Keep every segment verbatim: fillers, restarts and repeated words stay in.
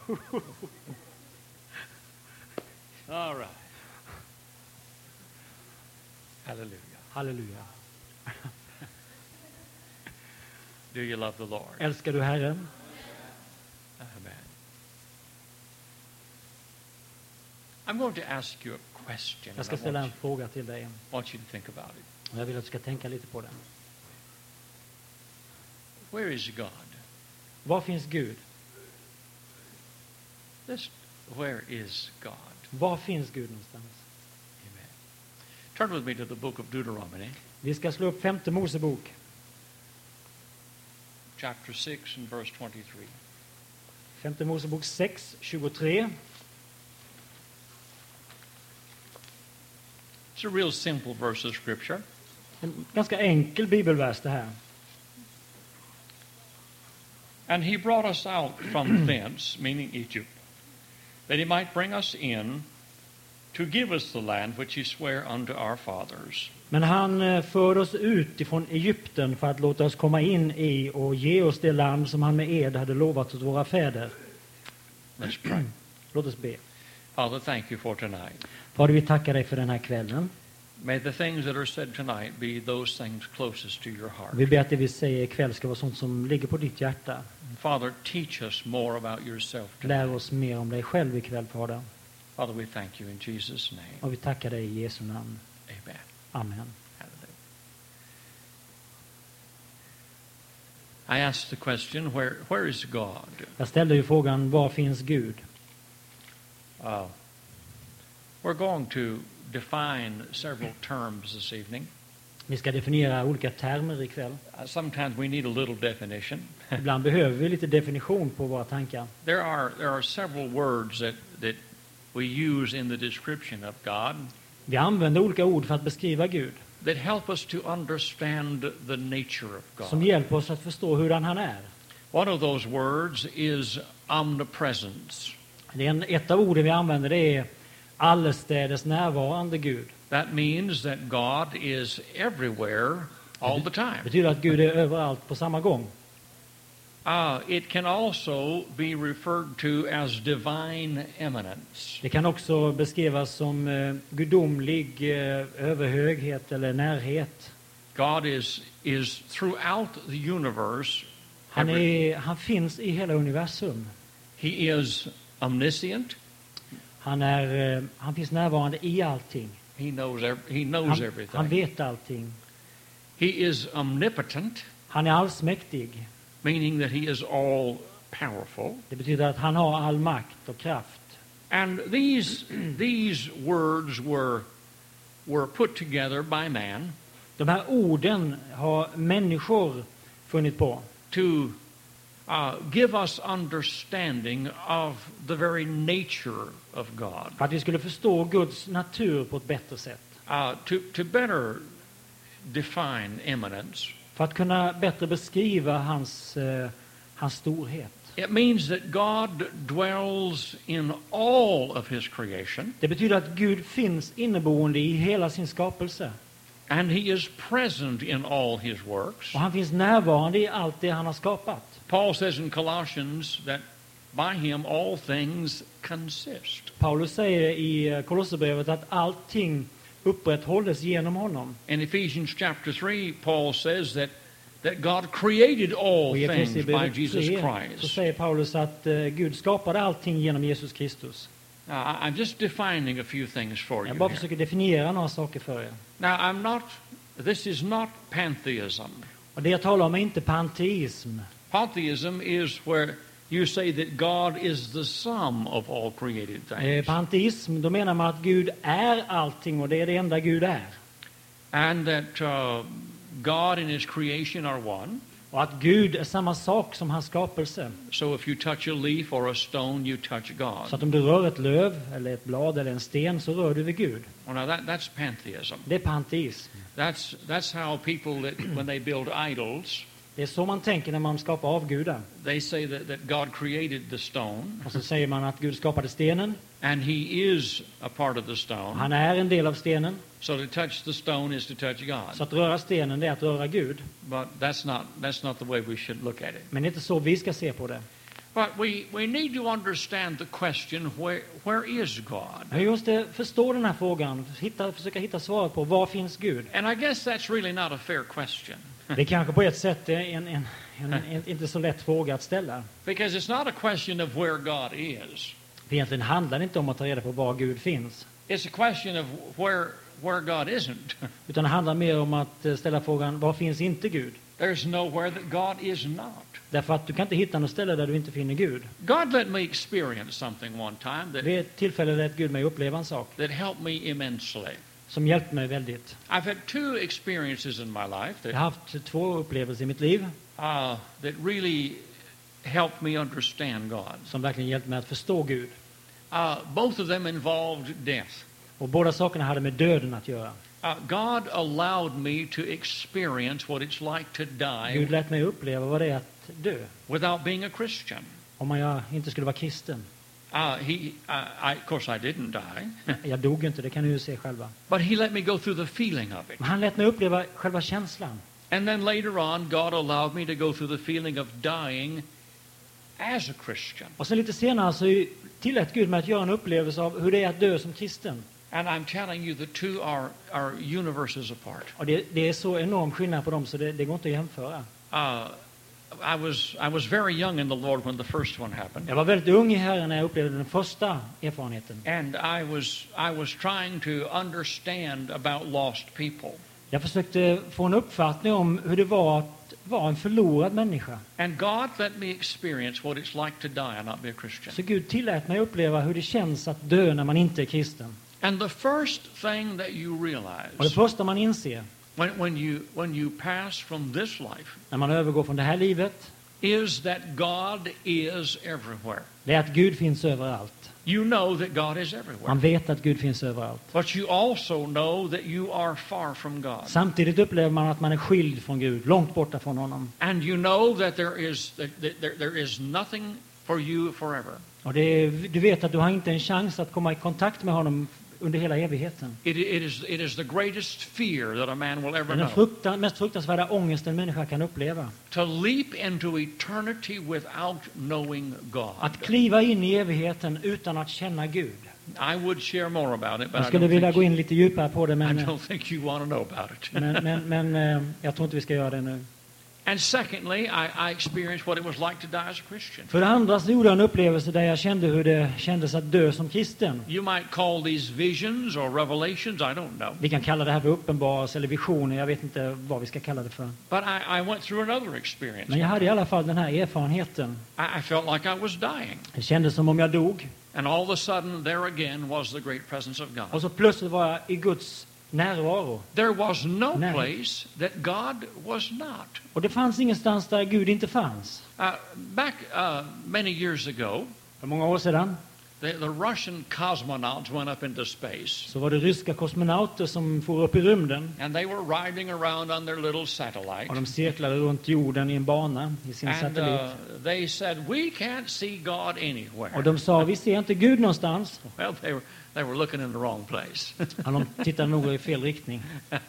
All right. Hallelujah. Halleluja. Do you love the Lord? Älskar du Herren? Amen. I'm going to ask you a question. Jag ska and I ställa en want, fråga till dig. you, want you to think about it. Och jag vill att du ska tänka lite på den. Where is God? Var finns Gud? This, where is God? Var finns Gud någonstans? Amen. Turn with me to the book of Deuteronomy, Vi ska slå upp femte Mosebok, chapter six and verse twenty-three. femte Mosebok sex, tjugotre. It's a real simple verse of scripture. En ganska enkel bibelvers det här. And he brought us out from thence, meaning Egypt, that he might bring us in to give us the land which he sware unto our fathers. Men han eh, förde oss ut ifrån Egypten för att låta oss komma in i och ge oss det land som han med ed hade lovat åt våra fäder. Let's pray. Låt oss be. Father, thank you for tonight. Fader, vi tackar dig för den här kvällen. May the things that are said tonight be those things closest to your heart. Vi ber att det vi säger ikväll ska vara sånt som ligger på ditt hjärta. Father, teach us more about yourself Lär tonight. oss mer om dig själv ikväll, Fader. Father, we thank you in Jesus' name. Och vi tackar dig i Jesu namn. Amen. Amen. Hallelujah. I asked the question, where, where is God? Jag ställde ju frågan, var finns Gud? Uh, we're going to define several terms this evening. Vi ska definiera olika termer ikväll. Uh, sometimes we need a little definition. Ibland behöver vi lite definition på våra tankar. There are there are several words that, that we use in the description of God Vi använder olika ord för att beskriva Gud, that help us to understand the nature of som God. hjälper oss att förstå hurdan han är. One of those words is omnipresence. Det är en, ett av orden vi använder, det är allestädes närvarande Gud. That means that God is everywhere all the Det time. betyder att Gud är överallt på samma gång. Uh, it can also be referred to as divine eminence. Det kan också beskrivas som eh, gudomlig eh, överhöghet eller närhet. God is is throughout the universe. Han, Every- är, han finns i hela universum. He is omniscient. Han, är, eh, han finns närvarande i allting. He knows ev- he knows Han, everything. han vet allting. He is omnipotent, Han är allsmäktig. meaning that he is all powerful. Det betyder att han har all makt och kraft. And these these words were were put together by man De här orden har människor funnit på to uh, give us understanding of the very nature of God, för att vi skulle förstå Guds natur på ett bättre sätt. uh, to to better define eminence. För att kunna bättre beskriva hans, eh, hans storhet. It means that God dwells in all of his creation, Det betyder att Gud finns inneboende i hela sin skapelse. and he is present in all his works. Och han finns närvarande i allt det han har skapat. Paul says in Colossians that by him all things consist. Paulus säger i eh, Kolosserbrevet att allting upprätthålles genom honom. In Ephesians chapter three, Paul says that, that God created all Och i things by Efesierbrevet Jesus tre så Christ. säger Paulus att eh, Gud skapade allting genom Jesus Kristus. Now, I- I'm just defining a few things for Jag you bara here. försöker definiera några saker för er. Now, I'm not, this is not pantheism. Och det jag talar om är inte panteism. Pantheism is where you say that God is the sum of all created Eh, things. panteism, då menar man att Gud är allting och det är det enda Gud är. And that uh, God and his creation are one. Och att Gud är samma sak som hans skapelse. So if you touch a leaf or a stone, you touch Så God. att om du rör ett löv eller ett blad eller en sten så rör du vid Gud. Well, now that, that's pantheism. Det är panteism. That's, that's how people, that when they build idols, Det är så man tänker när man skapar avgudar. they say that, that God created the stone, Och så säger man att Gud skapade stenen. and he is a part of the stone. Han är en del av stenen. So to touch the stone is to touch Så God. att röra stenen, det är att röra Gud. But that's not, that's not the way we should look at it. Men det är inte så vi ska se på det. But we, we need to understand the question, where, where is God? Men vi måste förstå den här frågan, hitta, försöka hitta svaret på var finns Gud? And I guess that's really not a fair question. Det är kanske på ett sätt är en, en, en, en inte så lätt fråga att ställa. Because it's not a question of where God is. För egentligen handlar det inte om att ta reda på var Gud finns. It's a question of where, where God isn't. Utan det handlar mer om att ställa frågan, var finns inte Gud? There's nowhere that God is not. Därför att du kan inte hitta något ställe där du inte finner Gud. God let me experience something one time that, Vid ett tillfälle lät Gud mig uppleva en sak that helped me immensely. som hjälpte mig väldigt. I've had two experiences in my life Jag that, har haft två upplevelser i mitt liv uh, that really helped me understand God. som verkligen hjälpte mig att förstå Gud. Uh, both of them involved death. Och båda sakerna hade med döden att göra. Uh, God allowed me to experience what it's like to Gud die lät mig uppleva vad det är att dö without being a Christian. om jag inte skulle vara kristen. Uh, he, uh, I, of course, I didn't die, Jag dog inte, det kan ni ju se själva. but He let me go through the feeling of it. Men han lät mig uppleva själva känslan. And then later on, God allowed me to go through the feeling of dying as a Christian. Och sen lite senare så tillät Gud mig att göra en upplevelse av hur det är att dö som kristen. And I'm telling you, the two are, are universes apart. Och det, det är så enorm skillnad på dem så det, det går inte att jämföra. Uh, I was I was very young in the Lord when the first one happened, Jag var väldigt ung i Herren när jag upplevde den första erfarenheten. and I was I was trying to understand about lost people. Jag försökte få en uppfattning om hur det var att vara en förlorad människa. And God let me experience what it's like to die and not be a Christian. Så Gud tillät mig uppleva hur det känns att dö när man inte är kristen. And the first thing that you Och det realize första man inser when, when you when you pass from this life när man övergår från det här livet, is that God is everywhere. det är att Gud finns överallt. You know that God is everywhere. Man vet att Gud finns överallt. But you also know that you are far from God. Samtidigt upplever man att man är skild från Gud, långt borta från honom. And you know that there is that there, there is nothing for you forever. Och det är, du vet att du har inte en chans att komma i kontakt med honom under hela evigheten. It, it is it is the greatest fear that a man will ever Det är den know. fruktan, mest fruktansvärda ångest en människa kan uppleva. To leap into eternity without knowing God. Att kliva in i evigheten utan att känna Gud. I would share more about it, but Jag I skulle don't, vilja think, gå in lite djupare på det, I men, don't think you want to know about it. men, men, men eh, jag tror inte vi ska göra det nu. And secondly, I, I experienced what it was like to die as a Christian. För det andra så gjorde jag en upplevelse där jag kände hur det kändes att dö som kristen. You might call these visions or revelations, I don't know. Vi kan kalla det här för uppenbarelse eller visioner, jag vet inte vad vi ska kalla det för. But I, I went through another experience. Men jag hade i alla fall den här erfarenheten. I, I felt like I was dying. Det kändes som om jag dog. And all of a sudden, there again was the great presence of God. Och så plötsligt var jag i Guds närvaro. There was no Nej. place that God was not. Och det fanns ingenstans där Gud inte fanns. Uh, back uh, many years ago, För många år sedan the, the Russian cosmonauts went up into space. så var det ryska kosmonauter som for upp i rymden. And they were riding around on their little Och satellite. de cirklade runt jorden i en bana i sin And satellit. uh, they said, we can't see God anywhere. Och de sa, vi ser inte Gud någonstans. Well, they were, they were looking in the wrong place. Ja, de tittade nog i fel riktning.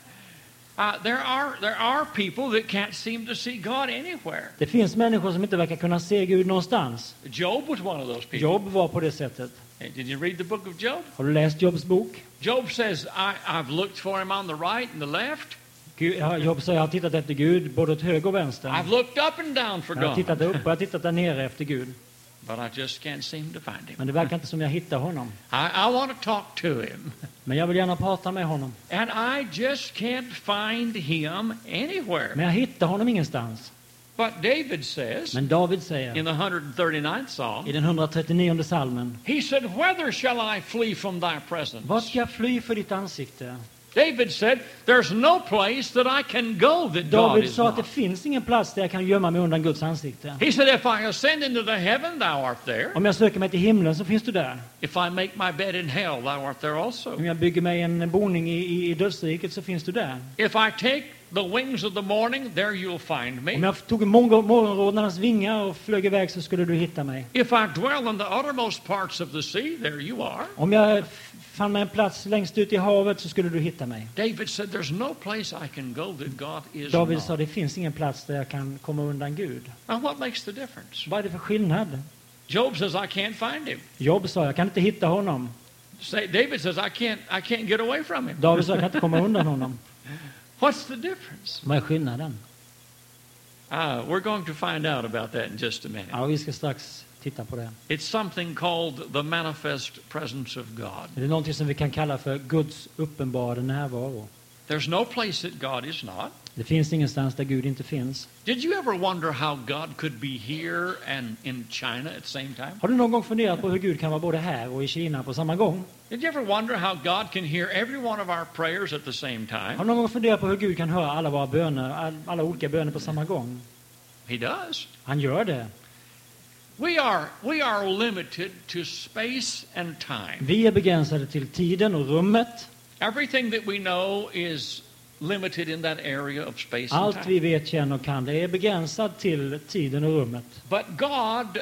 Uh, there are there are people that can't seem to see God anywhere. Det finns människor som inte verkar kunna se Gud någonstans. Job was one of those people. Job var på det sättet. Hey, did you read the book of Job? Har du läst Jobs bok? Job says, I, I've looked for him on the right and the left. Gud, ja, Job säger, jag har tittat efter Gud både åt höger och vänster. I've looked up and down for Jag har God. tittat upp och jag har tittat där nere efter Gud. But I just can't seem to find him. Men det verkar inte som jag hittar honom. I, I want to talk to him. Men jag vill gärna prata med honom. And I just can't find him anywhere. Men jag hittar honom ingenstans. But David says, Men David säger in the one hundred thirty-ninth i Psalm, den etthundratrettionionde salmen, he said, whither shall I flee from thy presence? vart ska jag fly för ditt ansikte? David said, there's no place that I can go that God David is sa att det not. finns ingen plats där jag kan gömma mig undan Guds ansikte. He said, if I ascend into the heaven, thou art there. Om jag söker mig till himlen så finns du där. If I make my bed in hell, thou art there also. Om jag bygger mig en boning i, i, i dödsriket så finns du där. If I take the wings of the morning, there you'll find Om me. jag tog morgon- morgonrodnarnas vingar och flög iväg så skulle du hitta mig. If I dwell in the uttermost parts of the sea, there you are. Om jag f- fann mig en plats längst ut i havet så skulle du hitta mig. David said, there's no place I can go that God is David sa, not. det finns ingen plats där jag kan komma undan Gud. Now, what makes the difference? Vad är det för skillnad? Job says, I can't find him. Job sa, jag kan inte hitta honom. Say, David says, I can't, I can't get away from him. David sa, jag kan inte komma undan honom. What's the difference? Vad är skillnaden? Uh, we're going to find out about that in just a minute. Ja, vi ska strax titta på det. It's something called the manifest presence of God. Det är någonting som vi kan kalla för Guds uppenbarade närvaro. There's no place that God is not. Det finns ingenstans där Gud inte finns. Did you ever wonder how God could be here and in China at the same time? Har du någon gång funderat på hur Gud kan vara både här och i Kina på samma gång? Did you ever wonder how God can hear every one of our prayers at the same Har time? du någon gång funderat på hur Gud kan höra alla våra böner, all- alla olika böner på samma gång? He does. Han gör det. We are, we are limited to space and time. Vi är begränsade till tiden och rummet. Everything that we know is limited in that area of space and Allt time. vi vet, känner och kan, det är begränsat till tiden och rummet. But God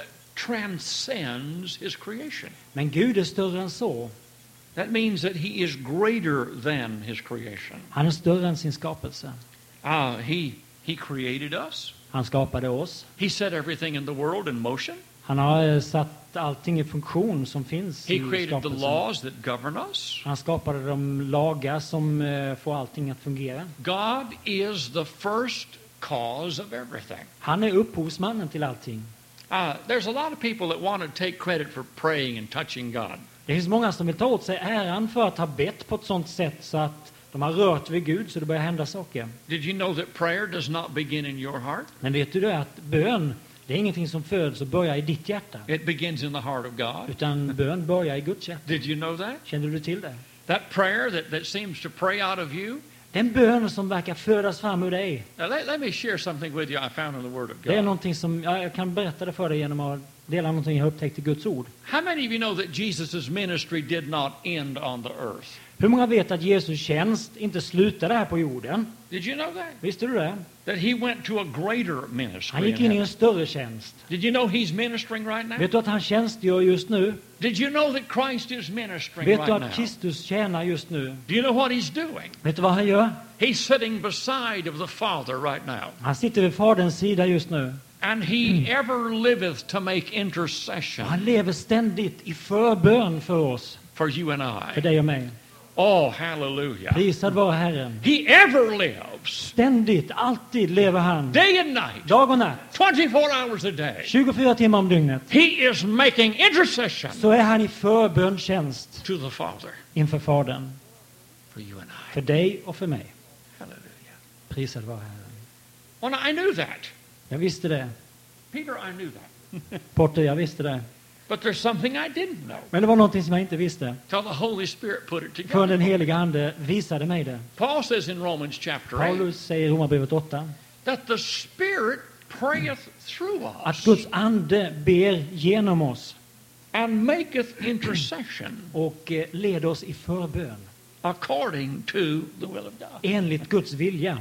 transcends his creation. Men Gud är större än så. That means that he is greater than his creation. Han är större än sin skapelse. Ah, he, he created us. Han skapade oss. He set everything in the world in motion. Han har eh, satt allting i funktion som finns He i created the skapelsen. laws that govern us. Han skapade de lagar som eh, får allting att fungera. God is the first cause of everything. Han är upphovsmannen till allting. Uh, there's a lot of people that want to take credit for praying and touching God. Det finns många som vill ta åt sig äran för att ha bett på ett sånt sätt så att de har rört vid Gud så det börjar hända saker. Did you know that prayer does not begin in your heart? Men vet du det att bön, det är ingenting som föds och börjar i ditt hjärta. It begins in the heart of God. Utan bön börjar i Guds hjärta. Did you know that? Känner du till det? That prayer that, that seems to pray out of you. Den bön som verkar födas fram ur dig. Now, let, let me share something with you I found in the Word of Det är God. någonting som, ja, jag kan berätta det för dig genom att dela någonting jag upptäckt i Guds ord. How many of you know that Jesus' ministry did not end on the earth? Hur många vet att Jesus tjänst inte slutade här på jorden? Did you know that? Visste du det? That he went to a greater ministry. Han gick in in i en heaven. större tjänst. Did you know he's ministering right now? Vet du att han tjänstgör just nu? Did you know that Christ is ministering Vet right du att now? Kristus tjänar just nu? Do you know what he's doing? Vet du vad han gör? He's sitting beside of the Father right now. Han sitter vid Faderns sida just nu. And he ever liveth to make Och intercession han lever ständigt i förbön för oss, for you and för I. dig och mig. Oh, hallelujah. Prisad vare Herren. He ever lives, Ständigt, alltid lever han. day and night, Dag och natt. twenty-four hours a day. tjugofyra timmar om dygnet. He is making intercession Så är han i förbönstjänst to the Father inför Fadern. for you and I. För dig och för mig. Hallelujah. Prisad vare Herren. Well, I knew that. Jag visste det. Peter, I knew that. Potter, jag visste det. But there's something I didn't know Men det var någonting som jag inte visste. till the Holy Spirit put it För together. den heliga Ande visade mig det. Paul says in Romans chapter eight Paulus säger i Romarbrevet åtta that the Spirit prayeth through att us Guds ande ber genom oss and maketh intercession och eh, leder oss i förbön according to the will of God. enligt Guds vilja.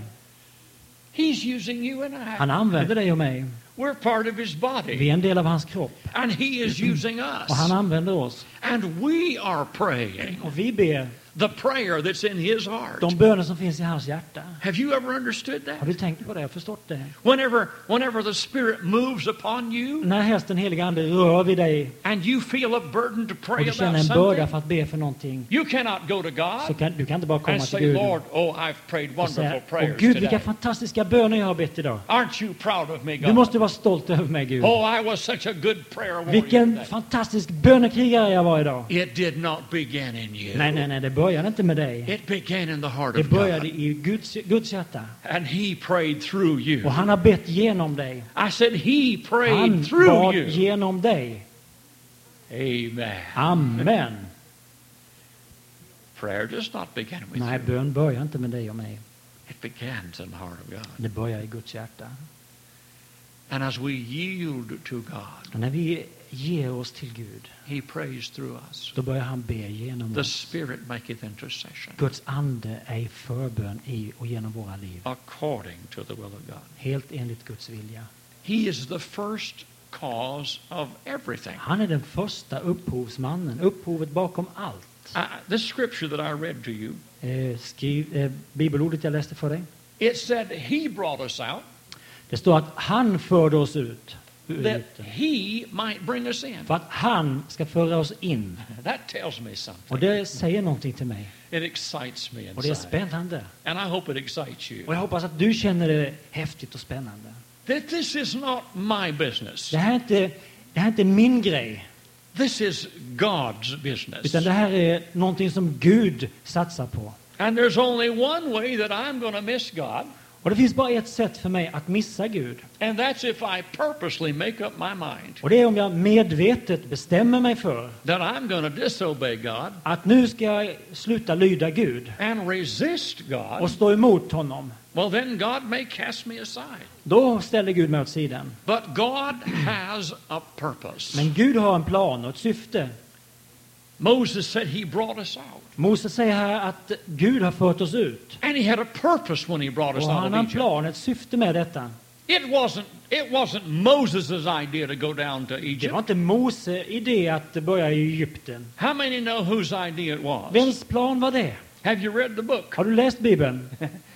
He's using you and I. Han använder dig och mig. We're part of his body. Vi är en del av hans kropp. And he is using Och han us. använder oss. And we are praying Och vi ber the prayer that's in his heart. de böner som finns i hans hjärta. Have you ever understood Har that? du tänkt på det och förstått det? Whenever, whenever the Spirit moves upon you När hästen heliga ande rör vid dig and you feel a burden to och pray du känner about en börda something, för att be för någonting, you cannot go to så God kan, du kan inte bara komma and till say, Gud Lord, oh, I've prayed och wonderful säga, åh prayers Gud, vilka today. fantastiska böner jag har bett idag. Aren't you proud of me, Du God? måste vara stolt över mig, Gud. Oh, I was such a good prayer warrior Vilken today. fantastisk bönekrigare jag var idag. It did not begin in you. Nej, nej, nej, det började inte med dig. It began in the heart Det of God. började i Guds, Guds hjärta. And he prayed through you. Och han har bett genom dig. I said he prayed Han through bad you. genom dig. Amen. Amen. Prayer does not begin with Nej, you. bön börjar inte med dig och mig. It begins in the heart of God. Det börjar i Guds hjärta. And as we yield to God, Och när vi ger oss till Gud, he prays through us. då börjar han be genom The oss. Spirit maketh intercession Guds ande är i förbön i och genom våra liv. according to the will of God. Helt enligt Guds vilja. He is the first cause of everything. Han är den första upphovsmannen, upphovet bakom allt. Uh, this scripture that I read to you, Eh, skriv, eh, bibelordet jag läste för dig. it said he brought us out Det står att han förde oss ut ur that Egypten. he might bring us in. För att han ska föra oss in. That tells me something. Och det säger någonting till mig. It excites me Och det är inside. spännande. And I hope it excites you. Och jag hoppas att du känner det häftigt och spännande. That this is not my business. Det här är inte, det här är inte min grej. This is God's business. Utan det här är någonting som Gud satsar på. And there's only one way that I'm going to miss God, Och det finns bara ett sätt för mig att missa Gud. and that's if I purposely make up my mind Och det är om jag medvetet bestämmer mig för that I'm going to disobey God att nu ska jag sluta lyda Gud and resist God. och stå emot honom. Well, then God may cast me aside. Då ställer Gud mig åt sidan. But God has a purpose. Men Gud har en plan och ett syfte. Moses said he brought us out. Moses säger här att Gud har fört oss ut. And he had a purpose when he brought us Och out han har of en Egypt. plan, ett syfte med detta. It wasn't, it wasn't Moses' idea to go down to Det Egypt. var inte Mose idé att börja i Egypten. How many know whose idea it was? Vems plan var det? Have you read the book? Har du läst Bibeln?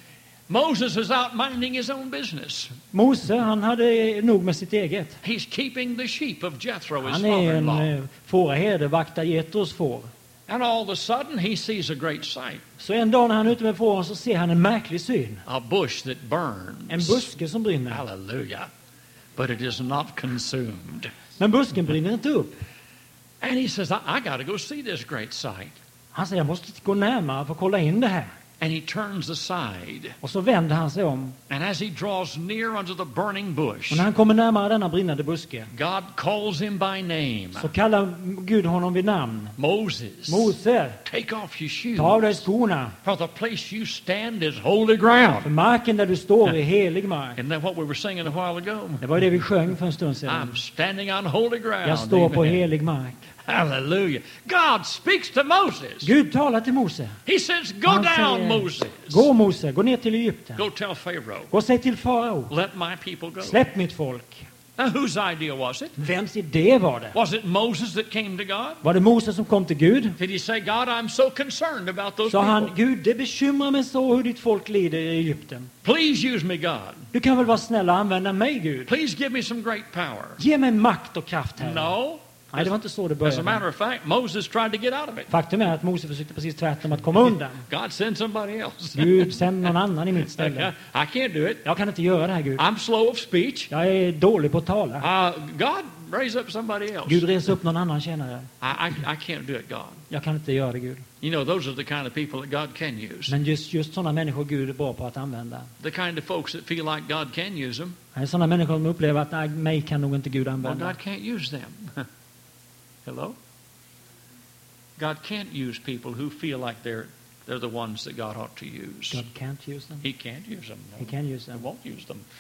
Moses is out minding his own business. Mose, han hade nog med sitt eget. He's keeping the sheep of Jethro, his Han är en father-in-law. eh, fåraherde, vaktar Jetros får. And all of a sudden he sees a great sight. Så en dag när han är ute med fåren så ser han en märklig syn. A bush that burns. En buske som brinner. Hallelujah. But it is not consumed. Men busken brinner inte upp. And he says, I, I got to go see this great sight. Han säger, jag måste gå närmare för att kolla in det här. And he turns aside. Och så vänder han sig om. And as he draws near unto the burning bush, Och när han kommer närmare denna brinnande buske God calls him by name. så kallar Gud honom vid namn. Moses, Mose, take off your ta av dig shoes, skorna. for the place you stand is holy ground. För marken där du står är helig mark. Isn't that what we were singing a while ago? Det var det vi sjöng för en stund sedan. I'm standing on holy ground. Jag står på Amen. helig mark. Hallelujah. God speaks to Moses. Gud talar till Mose. He says, go Han down, säger, Moses. gå Mose, gå ner till Egypten. Go tell Pharaoh. Gå och säg till farao, Let my people go. släpp mitt folk. Now, whose idea was it? Vems idé var det? Was it Moses that came to God? Var det Mose som kom till Gud? Did he say, God, I'm so concerned about those Sa han, people. Gud, det bekymrar mig så hur ditt folk lider i Egypten. Please use me, God. Du kan väl vara snäll och använda mig, Gud? Please give me some great power. Ge mig makt och kraft här. No. Nej, det var inte så det As a började. matter of fact, Moses tried to get out of it. Faktum är att Mose försökte precis tvärtom att komma undan. God, send somebody else. Gud, sänd någon annan i mitt ställe. I can't do it. Jag kan inte göra det här, Gud. I'm slow of speech. Jag är dålig på att tala. Uh, God, raise up somebody else. Gud, res upp någon annan tjänare. I, I, I can't do it, God. Jag kan inte göra det, Gud. You know, those are the kind of people that God can use. Men just, just sådana människor Gud är bra på att använda. The kind of folks that feel like God can use them. Det är sådana människor som upplever att nej, mig kan nog inte Gud Well, använda. God can't use them. Hello? God can't use people who feel like they're they're the ones that God ought to use. God can't use them. He can't use them. No. He can use He them. won't use them.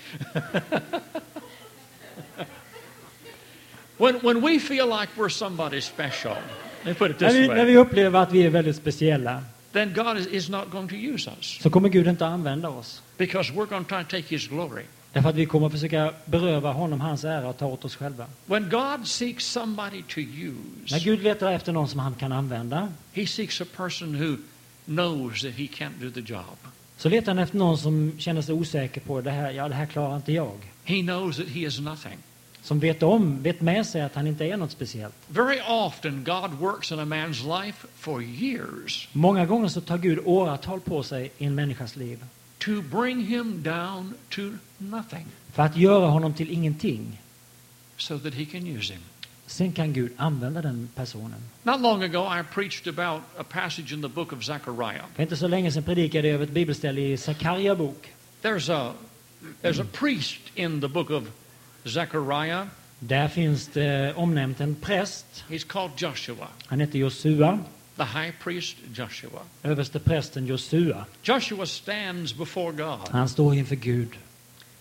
when when we feel like we're somebody special, let me put it När this vi, när way, vi upplever att vi är väldigt speciella then God is, is not going to use us så kommer Gud inte att använda oss. because we're going to try to take His glory. Därför att vi kommer att försöka beröva honom hans ära och ta åt oss själva. When God seeks somebody to use, När Gud letar efter någon som han kan använda He seeks a person who knows that he can't do the job. så letar han efter någon som känner sig osäker på det här. Ja, det här klarar inte jag. He knows that he is nothing. Som vet om, vet med sig att han inte är något speciellt. Very often God works in a man's life for years Många gånger så tar Gud åratal på sig i en människas liv to bring him down to nothing för att göra honom till ingenting. so that he can use him. Sen kan Gud använda den personen. Not long ago I preached about a passage in the book of Zechariah. För inte så länge sedan predikade jag över ett bibelställe i Sakarja bok. There's a there's a priest in the book of Zechariah. Där finns det omnämnt en präst. He's called Joshua, Han heter Josua. the high priest Joshua. Överste prästen Josua. Joshua stands before God. Han står inför Gud.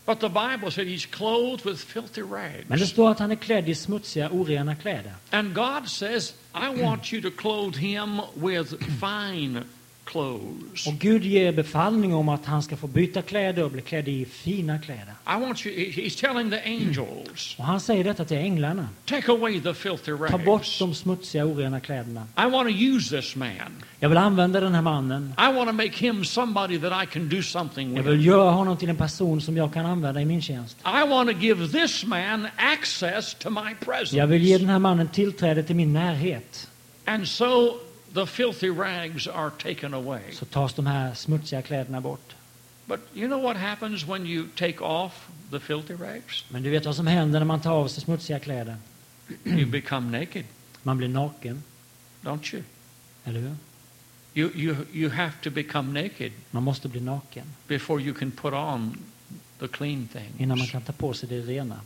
But the Bible said he's clothed with filthy Men det rags. står att han är klädd i smutsiga, orena kläder. And God says, I want you to clothe him with fine clothes. Och Gud ger befallning om att han ska få byta kläder och bli klädd i fina kläder. I want you, he- he's telling the angels, Och han säger detta till änglarna. take away the filthy Ta bort rags. de smutsiga, orena kläderna. I want to use this man. Jag vill använda den här mannen. I want to make him somebody that I can do something Jag with. vill göra honom till en person som jag kan använda i min tjänst. I want to give this man access to my Jag vill ge presence. den här mannen tillträde till min närhet. And so the filthy rags are taken away. Så tas de här smutsiga kläderna bort. But you know what happens when you take off the filthy rags? Men du vet vad som händer när man tar av sig smutsiga kläder? You become naked, Man blir naken, don't you? eller hur? You, you, you have to become naked Man måste bli naken before you can put on the clean innan man things. kan ta på sig det rena.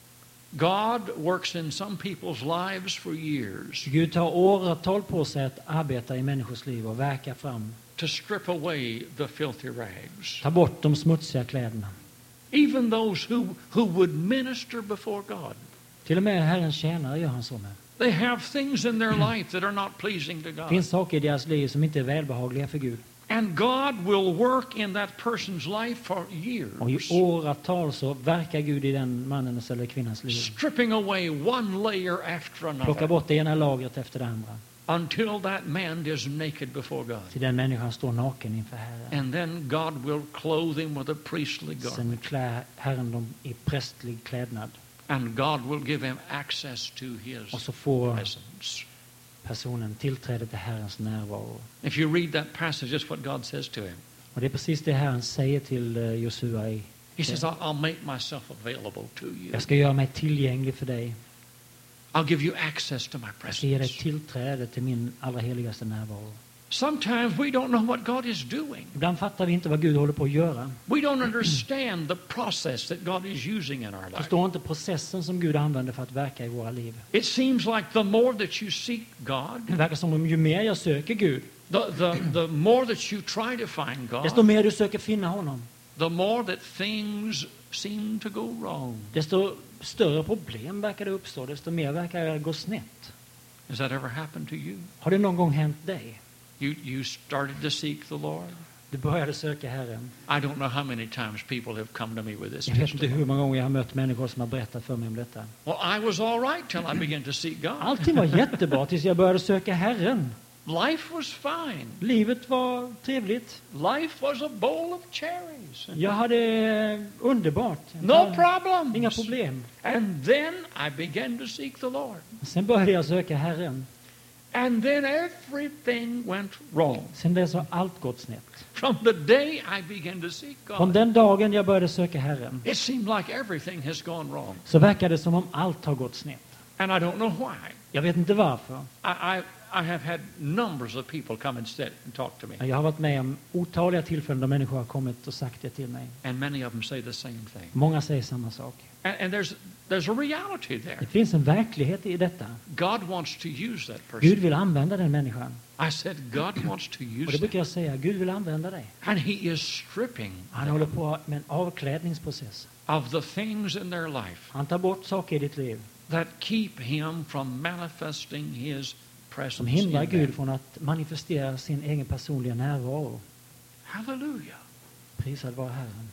God works in some people's lives for years Gud tar åratal på sig att arbeta i människors liv och verka fram. to strip away the filthy rags. Ta bort de smutsiga kläderna. Even those who, who would minister before God. Till och med Herrens tjänare gör han så med. They have things in their life that are not pleasing to Det God. finns saker i deras liv som inte är välbehagliga för Gud. And God will work in that person's life for Och i years, åratal så verkar Gud i den mannens eller kvinnans liv. stripping away one layer after Plocka another bort det ena lagret efter det andra. until that man is naked before God. Till den människan står naken inför Herren. And then God will clothe him with a priestly Sen garment. klär Herren dem i prästlig klädnad. And God will give him access to his Och så får presence. personen tillträde till Herrens närvaro. If you read that passage, that's what God says to him. Och det är precis det Herren säger till eh, Josua i. He says, I'll, I'll make myself available to you. Jag ska göra mig tillgänglig för dig. I'll give you access to my Jag ska ge dig presence. tillträde till min allra heligaste närvaro. Sometimes we don't know what God is doing. Ibland fattar vi inte vad Gud håller på att göra. We don't understand the process that God is using in our life. Förstår inte processen som Gud använder för att verka i våra liv. It seems like the more that you seek God, Det verkar som om ju mer jag söker Gud, the, the, the more that you try to find desto God, mer du söker finna honom. the more that things seem to go wrong. Desto större problem verkar det uppstå, desto mer verkar det gå snett. Has that ever happened to you? Har det någon gång hänt dig? You, you started to seek the Lord? Du började söka Herren. I don't know how many times people have come to me with this Jag vet inte testimony. hur många gånger jag har mött människor som har berättat för mig om detta. Well, I was all right till I began to seek God. Allting var jättebra tills jag började söka Herren. Life was fine. Livet var trevligt. Life was a bowl of cherries. Jag hade eh, underbart. Jag No hade problems. Inga problem. And then I began to seek the Lord. Sen började jag söka Herren. And then everything went wrong. Sen dess har allt gått snett. From the day I began to seek Från God, den dagen jag började söka Herren it seemed like everything has gone wrong. så verkar det som om allt har gått snett. And I don't know why. Jag vet inte varför. I, I, I have had numbers of people come and sit and talk to me. Jag har varit med om otaliga tillfällen där människor har kommit och sagt det till mig. And many of them say the same thing. Många säger samma sak. And, and there's, there's a reality Det there. finns en verklighet i detta. God wants to use that Gud person. vill använda den människan. I said, God wants to Och use det that. brukar jag säga, Gud vill använda dig. And he is stripping Han håller på med en avklädningsprocess. of the things in their life Han tar bort saker i ditt liv that keep him from manifesting his som presence hindrar in Gud them. från att manifestera sin egen personliga närvaro. Hallelujah. Prisad vare Herren.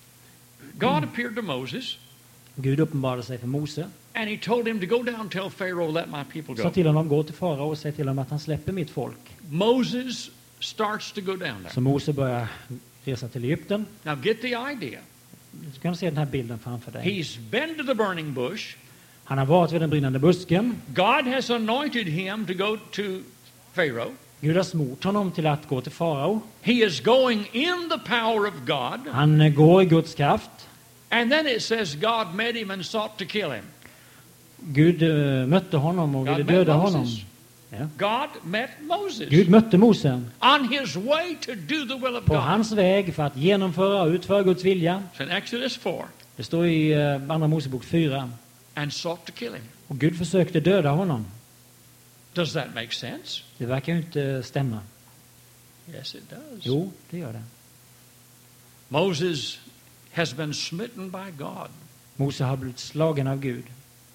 God appeared to Moses Gud uppenbarade sig för Mose. and he told him to go down and tell Pharaoh, let my people Sa go. till honom, gå till farao och säg till honom att han släpper mitt folk. Moses starts to go down there. Så Mose börjar resa till Egypten. Now get the idea. Du kan se den här bilden framför dig. He's been to the burning bush. Han har varit vid den brinnande busken. God has anointed him to go to Pharaoh. Gud har smort honom till att gå till farao. He is going in the power of God. Han eh, går i Guds kraft. And then it says God met him and sought to kill him. Gud eh, mötte honom och God ville met döda honom. Moses. Ja. God met Moses Gud mötte Mose on his way to do the will of på God. hans väg för att genomföra och utföra Guds vilja. It's in Exodus four. Det står i eh, Andra Mosebok fyra. And sought to kill him. Och Gud försökte döda honom. Does that make sense? Det verkar ju inte stämma. Yes, it does. Jo, det gör det. Moses has been smitten by God. Mose har blivit slagen av Gud.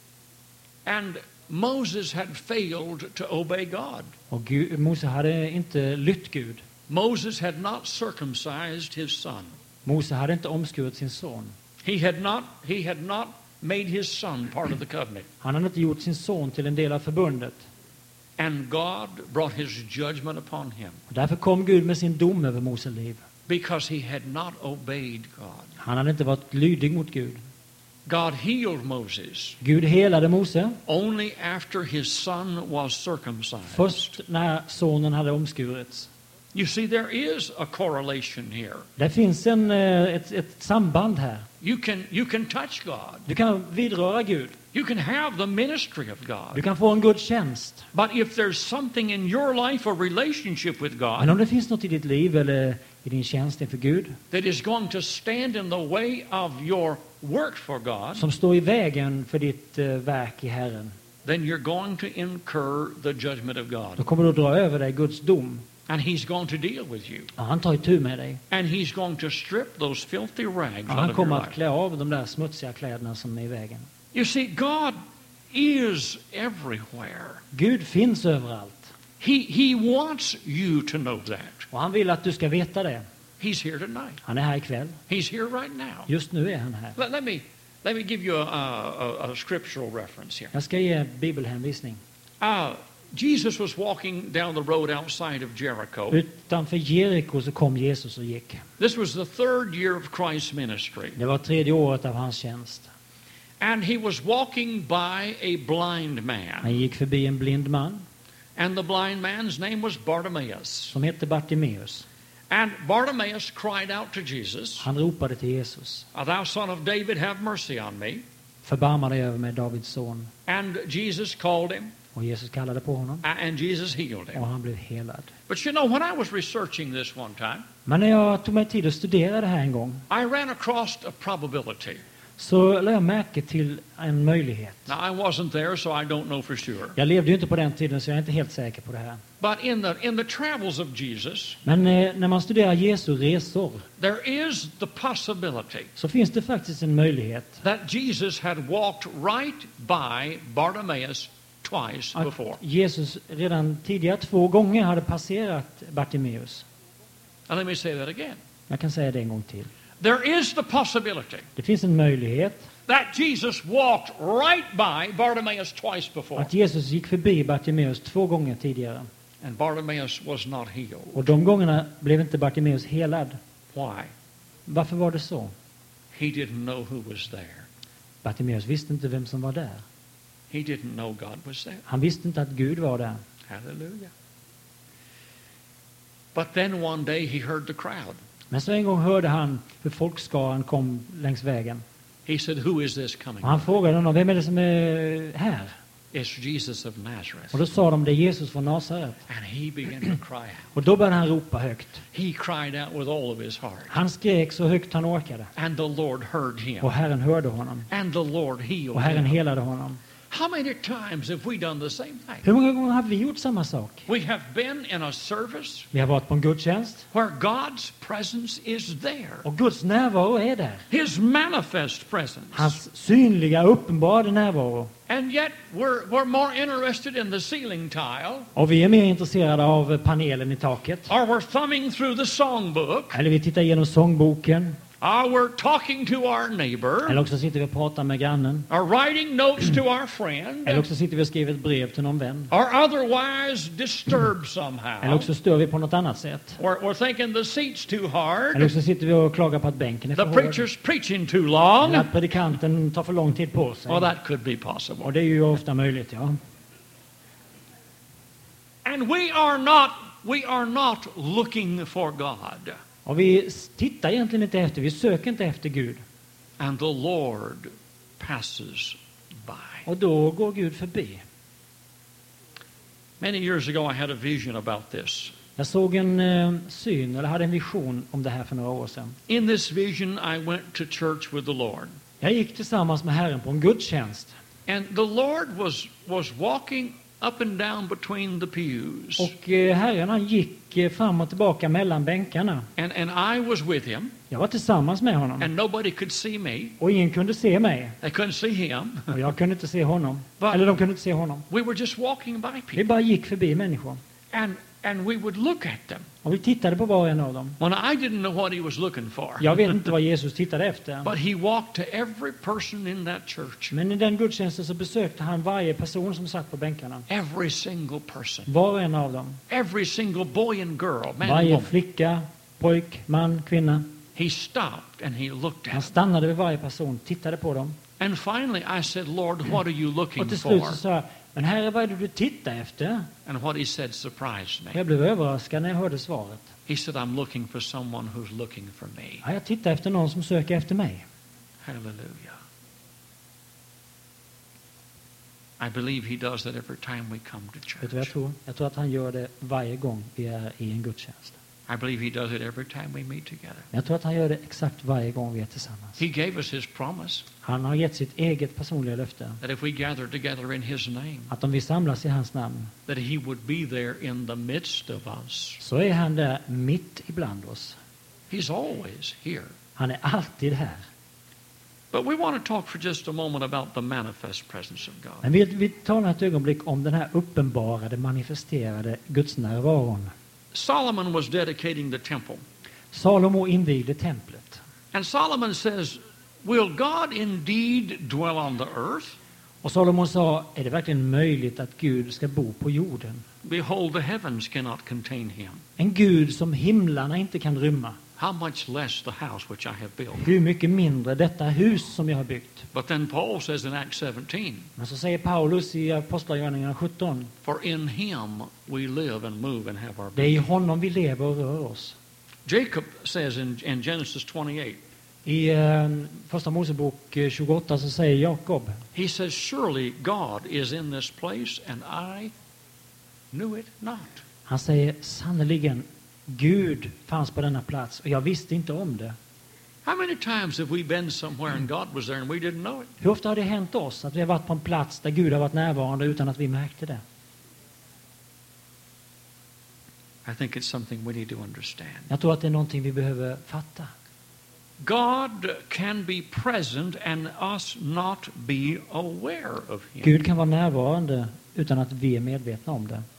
And Moses had failed to obey God. Och Gud, Mose hade inte lytt Gud. Moses had not circumcised his son. Mose hade inte omskurit sin son. He had not, he had not made his son part of the covenant. Han hade inte gjort sin son till en del av förbundet. And God brought his judgment upon him Och därför kom Gud med sin dom över Mose liv. because he had not obeyed God. Han hade inte varit lydig mot Gud. God healed Moses Gud helade Mose only after his son was circumcised. först när sonen hade omskurits. You see, there is a correlation here. Det finns en, eh, ett, ett samband här. You can, you can touch God. Du kan vidröra Gud. You can have the ministry of Du God. kan få en Guds tjänst. But if there's something in your life, a relationship with Men God, om det finns något i ditt liv eller i din tjänst inför Gud that is going to stand in the way of your work for God, som står i vägen för ditt eh, verk i Herren, then you're going to incur the judgment of då God. kommer du att dra över dig Guds dom. And he's going to deal with you. Ja, han tar itu med dig. And he's going to strip those filthy rags Ja, out han of your kommer att life. klä av de där smutsiga kläderna som är i vägen. You see, God is everywhere. Gud finns överallt. He, he wants you to know that. Och han vill att du ska veta det. He's here tonight. Han är här ikväll. He's here right now. Just nu är han här. Let, let me let me give you a, a, a scriptural reference here. Jag ska ge en bibelhänvisning. Uh, Jesus was walking down the road outside of Jericho. Utanför Jeriko så kom Jesus och gick. This was the third year of Christ's ministry. Det var tredje året av hans tjänst. And he was walking by a blind Han man. gick förbi en blind man And the blind man's name was Bartimaeus. som hette Bartimeus. And Bartimaeus cried out to Jesus, Han ropade till Jesus. "Thou son of David, have mercy on me." Förbarma dig över mig, Davids son. And Jesus called him, Och Jesus kallade på honom and Jesus healed och him. han blev helad. But you know, when I was researching this one time, Men när jag tog mig tid att studera det här en gång I ran across a probability. så lade jag märke till en möjlighet. Now, I wasn't there, so I don't know for sure. Jag levde ju inte på den tiden så jag är inte helt säker på det här. But in the in the travels of Jesus, Men eh, när man studerar Jesu resor there is the possibility så finns det faktiskt en möjlighet that Jesus had walked right by Bartimaeus twice att before. Jesus redan tidigare två gånger hade passerat Bartimeus. And let me say that again. Jag kan säga det en gång till. There is the possibility Det finns en möjlighet that Jesus walked right by Bartimaeus twice before, att Jesus gick förbi Bartimeus två gånger tidigare. and Bartimaeus was not healed. Och de gångerna blev inte Bartimeus helad. Why? Varför var det så? He didn't know who was there. Bartimeus visste inte vem som var där. He didn't know God was there. Han visste inte att Gud var där. Hallelujah. But then one day he heard the crowd. Men så en gång hörde han hur folkskaran kom längs vägen. He said, "Who is this coming?" Och han frågade honom, vem är det som är här? It's Jesus of Nazareth. Och då sa de, det är Jesus från Nasaret. And he began to cry out. Och då började han ropa högt. He cried out with all of his heart. Han skrek så högt han orkade. And the Lord heard him. Och Herren hörde honom. And the Lord healed Och Herren him. helade honom. How many times have we done the same thing? Hur många gånger har vi gjort samma sak? We have been in a service Vi har varit på en gudstjänst where God's presence is there. och Guds närvaro är där. His manifest presence. Hans synliga, uppenbarade närvaro. And yet we're, we're more interested in the ceiling tile, Och vi är mer intresserade av panelen i taket. or we're thumbing through the songbook, Eller vi tittar igenom sångboken. or we're talking to our neighbor, Eller också sitter vi och pratar med grannen. or writing notes to our friend, Eller också sitter vi och skriver ett brev till någon vän. or otherwise disturbed Eller somehow. också stör vi på något annat sätt. Or we're thinking the seat's too Eller hard, också sitter vi och klagar på att bänken är för the hård. preacher's preaching too Eller long. att predikanten tar för lång tid på sig. Well, that could be possible. Och det är ju ofta möjligt, ja. And we are not we are not looking for God. Och vi tittar egentligen inte efter, vi söker inte efter Gud. And the Lord passes by. Och då går Gud förbi. Many years ago I had a vision about this. Jag såg en eh, syn, eller hade en vision om det här för några år sedan. In this vision I went to church with the Lord. Jag gick tillsammans med Herren på en gudstjänst. And the Lord was was walking up and down between the pews. Och eh, Herren han gick eh, fram och tillbaka mellan bänkarna. And, and I was with him, Jag var tillsammans med honom. and nobody could see me. Och ingen kunde se mig. They couldn't see him. Och jag kunde inte se honom. Va? Eller de kunde inte se honom. We were just walking by Vi people. bara gick förbi människor. And, and we would look at them. Och vi tittade på var och en av dem. Well, I didn't know what he was looking for. Jag vet inte vad Jesus tittade efter. But he walked to every person in that church. Men i den gudstjänsten så besökte han varje person som satt på bänkarna. Every single person. Var och en av dem. Every single boy and girl, man and Varje woman. flicka, pojk, man, kvinna. He stopped and he looked Han at them. stannade vid varje person, tittade på dem. And finally I said, Lord, what are you looking Och till slut for? så sa jag, men Herre, vad är det du tittar efter? And what he said surprised me. Jag blev överraskad när jag hörde svaret. He said, I'm looking for someone who's looking for me. Ja, jag tittar efter någon som söker efter mig. Hallelujah. I believe he does that every time we come to Vet du vad jag church. tror? Jag tror att han gör det varje gång vi är i en gudstjänst. I believe he does it every time we meet together. Men jag tror att han gör det exakt varje gång vi är tillsammans. He gave us his promise Han har gett sitt eget personliga löfte. that if we gather together in his name, Att om vi samlas i hans namn that he would be there in the midst of us. så är han där mitt ibland oss. He's always here. Han är alltid här. But we want to talk for just a moment about the manifest presence of God. Men vi, vi talar ett ögonblick om den här uppenbarade, manifesterade gudsnärvaron. Solomon was dedicating the temple. Salomo invigde templet. And Solomon says, will God indeed dwell on the earth? Och Salomo sa, är det verkligen möjligt att Gud ska bo på jorden? Behold, the heavens cannot contain him. En Gud som himlarna inte kan rymma. How much less the house which I have built? Hur mycket mindre detta hus som jag har byggt. But then Paul says in Acts seventeen, Men så säger Paulus i Apostlagärningarna sjutton, for in him we live and move and have our det är i being. honom vi lever och rör oss. Jacob says in, in Genesis twenty-eight, I eh, första Mosebok eh, tjugoåtta så säger Jakob, he says, surely God is in this place and I knew it not. han säger sannoliken Gud fanns på denna plats och jag visste inte om det. How many times have we been somewhere and God was there and we didn't know it? Hur ofta har det hänt oss att vi har varit på en plats där Gud har varit närvarande utan att vi märkte det? I think it's something we need to understand. Jag tror att det är någonting vi behöver fatta. God can be present and us not be aware of him. Gud kan vara närvarande utan att vi är medvetna om det.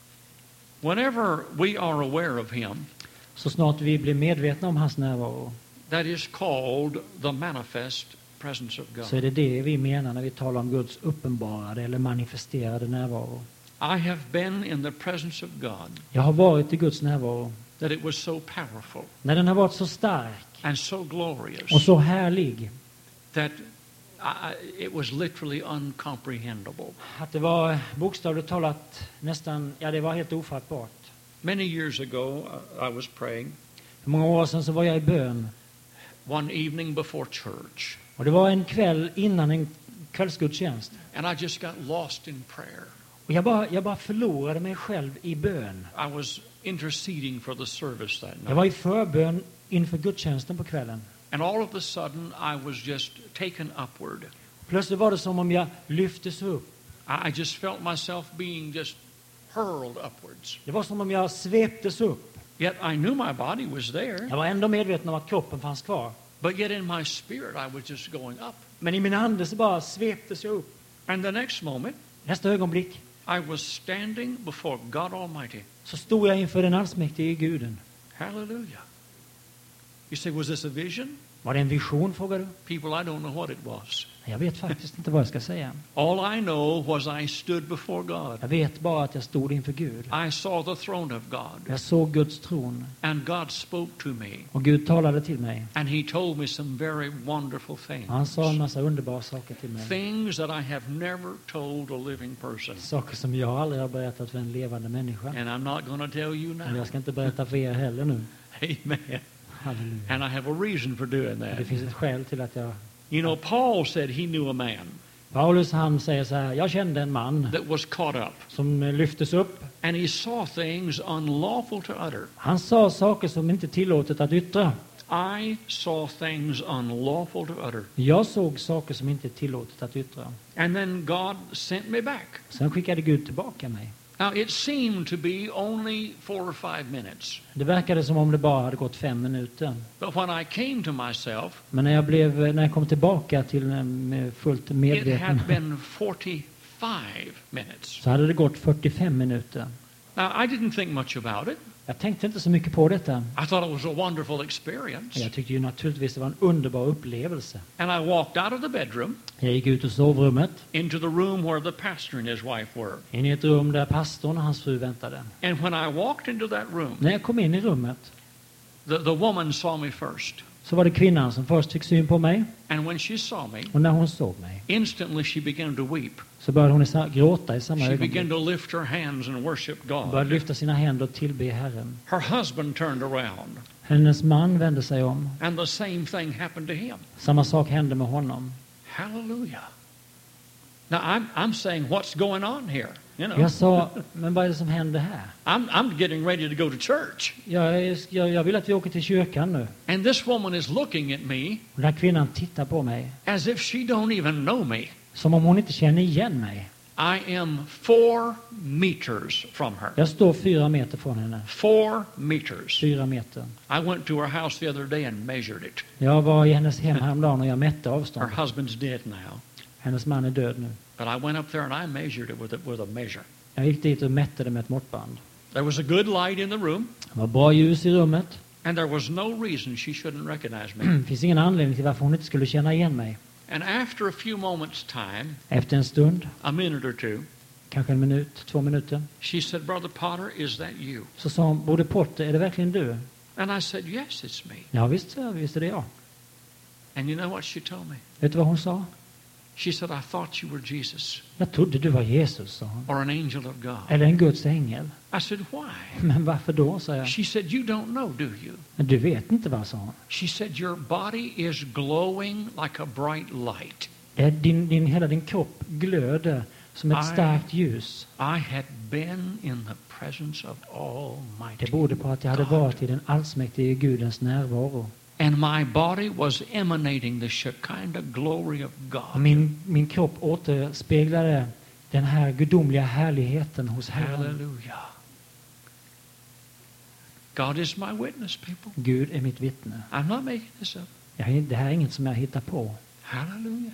Whenever we are aware of him, Så snart vi blir medvetna om hans närvaro that is called the manifest presence of så är God. det det vi menar när vi talar om Guds uppenbarade eller manifesterade närvaro. I have been in the presence of God Jag har varit i Guds närvaro that it was so powerful när den har varit så stark and so glorious och så härlig that I, it was literally uncomprehendable. att det var bokstavligt talat nästan, ja det var helt ofattbart. Many years ago, uh, I was praying För många år sedan så var jag i bön one evening before church, och det var en kväll innan en kvällsgudstjänst. and I just got lost in prayer. Och jag bara, jag bara förlorade mig själv i bön. I was interceding for the service that Jag var night. i förbön inför gudstjänsten på kvällen. And all of a sudden, I was just taken upward. Plötsligt var det som om jag lyftes upp. I I just felt myself being just hurled upwards. Det var som om jag sveptes upp. Yet I knew my body was there, Jag var ändå medveten om att kroppen fanns kvar. but yet in my spirit, I was just going up. Men i min ande så bara sveptes jag upp. And the next moment, Nästa ögonblick I was standing before God Almighty. så stod jag inför den allsmäktige guden. Hallelujah. You say, was this a vision? Var det en vision, frågar du? People, I don't know what it was. Jag vet faktiskt inte vad jag ska säga. All I know was I stood before God. Jag vet bara att jag stod inför Gud. I saw the throne of God. Jag såg Guds tron And God spoke to me. och Gud talade till mig. And he told me some very wonderful things. Han sa en massa underbara saker till mig. Things that I have never told a living person. Saker som jag aldrig har berättat för en levande människa. And I'm not going to tell you Men now. jag ska inte berätta för er heller nu. Amen. Halleluja. And I have a reason for doing Det that. finns ett skäl till att jag... You know, Paul said he knew a man Paulus han säger så här, jag kände en man that was caught up, som lyftes upp. and he saw things unlawful to utter. Han sa saker som inte tillåtet att yttra. I saw things unlawful to utter. Jag såg saker som inte tillåtet att yttra. And then God sent me back. Sen skickade Gud tillbaka mig. Now, it seemed to be only four or five minutes. Det verkade som om det bara hade gått fem minuter. But when I came to myself, Men när jag, blev, när jag kom tillbaka till med fullt it medveten had been forty-five minutes. så hade det gått fyrtiofem minuter. Now, I didn't think much about it. Jag tänkte inte så mycket på detta. I thought it was a wonderful experience. Jag tyckte ju naturligtvis det var en underbar upplevelse. And I walked out of the bedroom Jag gick ut ur sovrummet, into the room where the pastor and his wife were. in i ett rum där pastorn och hans fru väntade. And when I walked into that room, När jag kom in i rummet the, the woman saw me first. så var det kvinnan som först fick syn på mig. And when she saw me, Och när hon såg mig instantly she began to weep. så började hon i sa- gråta i samma She began ögonblick. to lift her hands and worship Hon började God. lyfta sina händer och tillbe Herren. Her husband turned around, Hennes man vände sig om. and the same thing happened to him. Samma sak hände med honom. Hallelujah. Now, I'm, I'm saying, what's going on here? You know, Jag sa, men vad är det som händer här? I'm, I'm getting ready to go to church. Jag, är- jag, jag vill att vi åker till kyrkan nu. And this woman is looking at me Och den här kvinnan tittar på mig as if she don't even know me. som om hon inte känner igen mig. I am four meters from her. Jag står fyra meter från henne. Four meters. Fyra meter. I went to her house the other day and measured it. Jag var i hennes hem häromdagen och jag mätte Her avståndet. husband's dead now. Hennes man är död nu. But I went up there and I measured it with a, with a measure. Jag gick dit och mätte det med ett måttband. There was a good light in the room, Det var bra ljus i rummet. and there was no reason she shouldn't recognize me. Det finns ingen anledning till varför hon inte skulle känna igen mig. And after a few moments' time, Efter en stund, a minute or two, kanske en minut, två minuter, she said, Brother Potter, is that you? så sa hon, Broder Potter, är det verkligen du? And I said, yes, it's me. Ja visst, ja, visst är det jag. And you know what she told me? Vet du vad hon sa? She said, I thought you were Jesus Jag trodde du var Jesus, sa hon. or an angel of God. Eller en Guds ängel. I said, why? Men varför då, sa jag. She said, you don't know, do you? Men du vet inte vad, sa hon. She said, your body is glowing like a bright light. Eh, Din, din, hela din kropp glöder som ett Aj. starkt ljus. I had been in the presence of Almighty Det berodde på att jag hade God. varit i den allsmäktige Gudens närvaro. And my body was emanating the Shekinah glory of Och God. Min, min kropp återspeglade den här gudomliga härligheten hos Herren. Hallelujah. God is my witness, people. Gud är mitt vittne. I'm not making this up. Jag, det här är inget som jag hittar på. Hallelujah.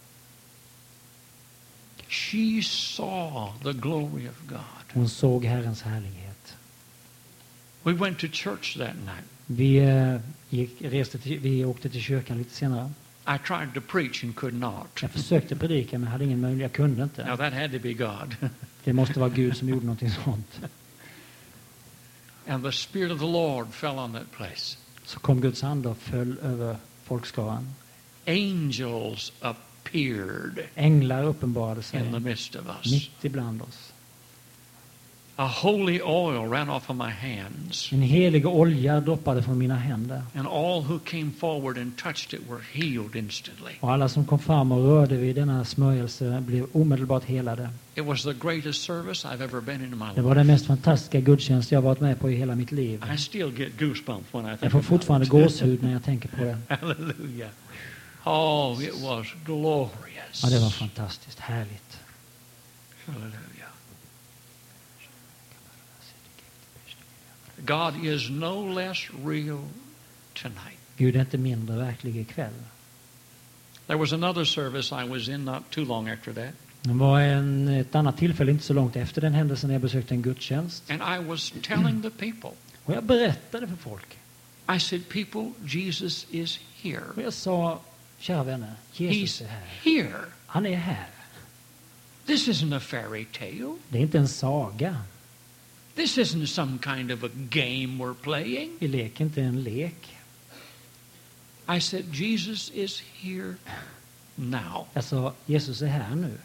She saw the glory of God. Hon såg Herrens härlighet. We went to church that night. Vi, eh, gick, reste till, vi åkte till kyrkan lite senare. I tried to preach and could not. Jag försökte predika men hade ingen möjlighet. Jag kunde Now inte. that had to be God. Det måste vara Gud som gjorde någonting sånt. And the Spirit of the Lord fell on that place. Så kom Guds ande och föll över folkskaran. Angels appeared Änglar uppenbarade sig in the midst of us. mitt ibland oss. A holy oil ran off of my hands. En helig olja droppade från mina händer. And all who came forward and touched it were healed instantly. Och alla som kom fram och rörde vid denna smörjelse blev omedelbart helade. It was the greatest service I've ever been in in my Det life. var den mest fantastiska gudstjänst jag varit med på i hela mitt liv. I still get goosebumps when I Jag think får about fortfarande it. gåshud när jag tänker på det. Hallelujah. Oh, it was glorious. Ja, det var fantastiskt härligt. Hallelujah. God is no less real tonight. Gud är inte mindre verklig ikväll. There was another service I was in not too long after that. Det var en, ett annat tillfälle inte så långt efter den händelsen när jag besökte en gudstjänst. And I was telling the people, Och jag berättade för folk. I said, people, Jesus is Och here. jag sa, kära vänner, Jesus He's är här. here. Han är här. This isn't a fairy tale. Det är inte en saga. This isn't some kind of a game we're playing. Vi leker inte en lek. I said, Jesus is here now. Jag sa, Jesus är här nu.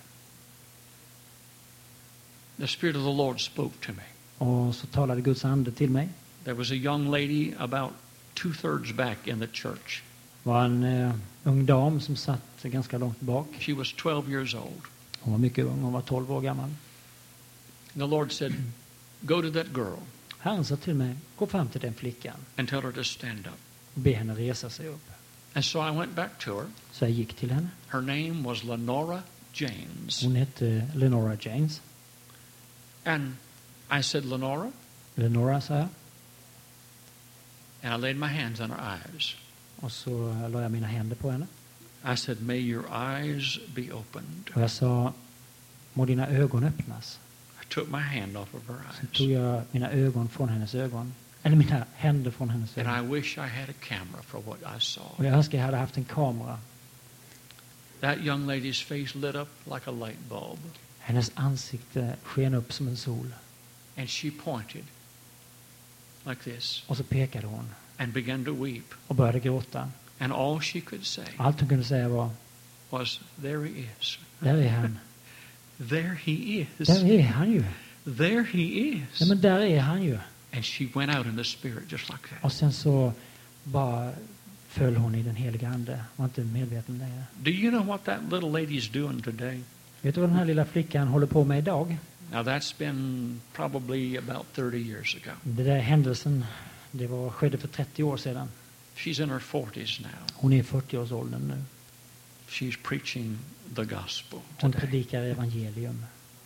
The Spirit of the Lord spoke to me. Och så talade Guds ande till mig. There was a young lady about two-thirds back in the church. var en eh, ung dam som satt ganska långt bak. She was twelve years old. Hon var mycket ung, hon var tolv år gammal. The Lord said, go to that girl Herren sa till mig, gå fram till den flickan and tell her to stand up. och be henne resa sig upp. And so I went back to her. Så jag gick till henne. Her name was Lenora James. Hon hette Lenora James. And I said, Lenora, Lenora, sa jag. and I laid my hands on her eyes. Och så la jag mina händer på henne. I said, may your eyes be opened. Och jag sa, må dina ögon öppnas. I took my hand off of her Så tog eyes. jag mina ögon från hennes ögon. Eller mina händer från hennes And ögon. I wish I had a camera for what I saw. Och jag önskar jag hade haft en kamera. That young lady's face lit up like a light bulb. Hennes ansikte sken upp som en sol. And she pointed like this Och så pekade hon and began to weep. och började gråta. And all she could say Allt hon kunde säga var, was, there he is. där är han. There he is. Där är han ju. There he is. Ja, men där är han ju. And she went out in the spirit just like that. Och sen så bara föll hon i den heliga ande. Var inte medveten längre. Do you know what that little lady's doing today? Vet du vad den här lilla flickan håller på med idag? Now that's been probably about thirty years ago. Det där händelsen, det var, skedde för trettio år sedan. She's in her forties now. Hon är i fyrtioårsåldern nu. She's preaching the gospel Hon today. predikar evangelium.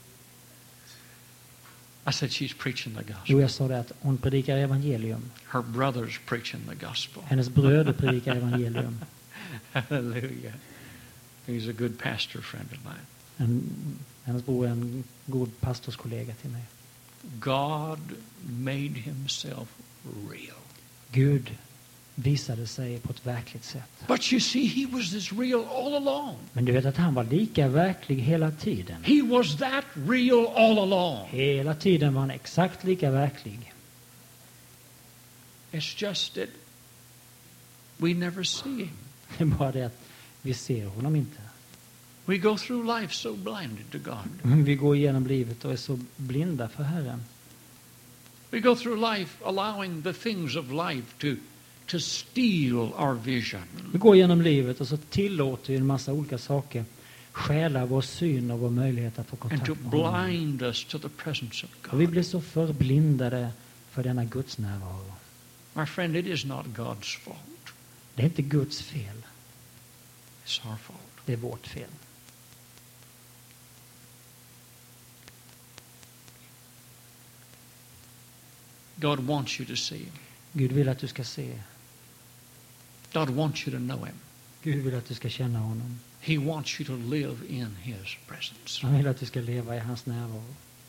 I said she's preaching the Jo, gospel. jag sa det att hon predikar evangelium. Her brother's preaching the gospel. Hennes bröder predikar evangelium. Hallelujah. He's a good pastor friend of mine. En, hennes bror är en god pastorskollega till mig. God made himself real. Gud visade sig på ett verkligt sätt. But you see, he was this real all along. Men du vet att han var lika verklig hela tiden. He was that real all along. Hela tiden var han exakt lika verklig. It's just that we never see him. Det är bara det att vi ser honom inte. We go through life so blinded to God. Vi går igenom livet och är så blinda för Herren. We go through life allowing the things of life to, to steal our vision Vi går igenom livet och så tillåter vi en massa olika saker stjäla vår syn och vår möjlighet att få and kontakt to med honom. blind us to the presence of Och vi God. blir så förblindade för denna Guds närvaro. My friend, it is not God's fault. Det är inte Guds fel, It's our fault. det är vårt fel. God wants you to see him. Gud vill att du ska se. God wants you to know him. Gud vill att du ska känna honom. He wants you to live in his presence. Han vill att du ska leva i hans närvaro.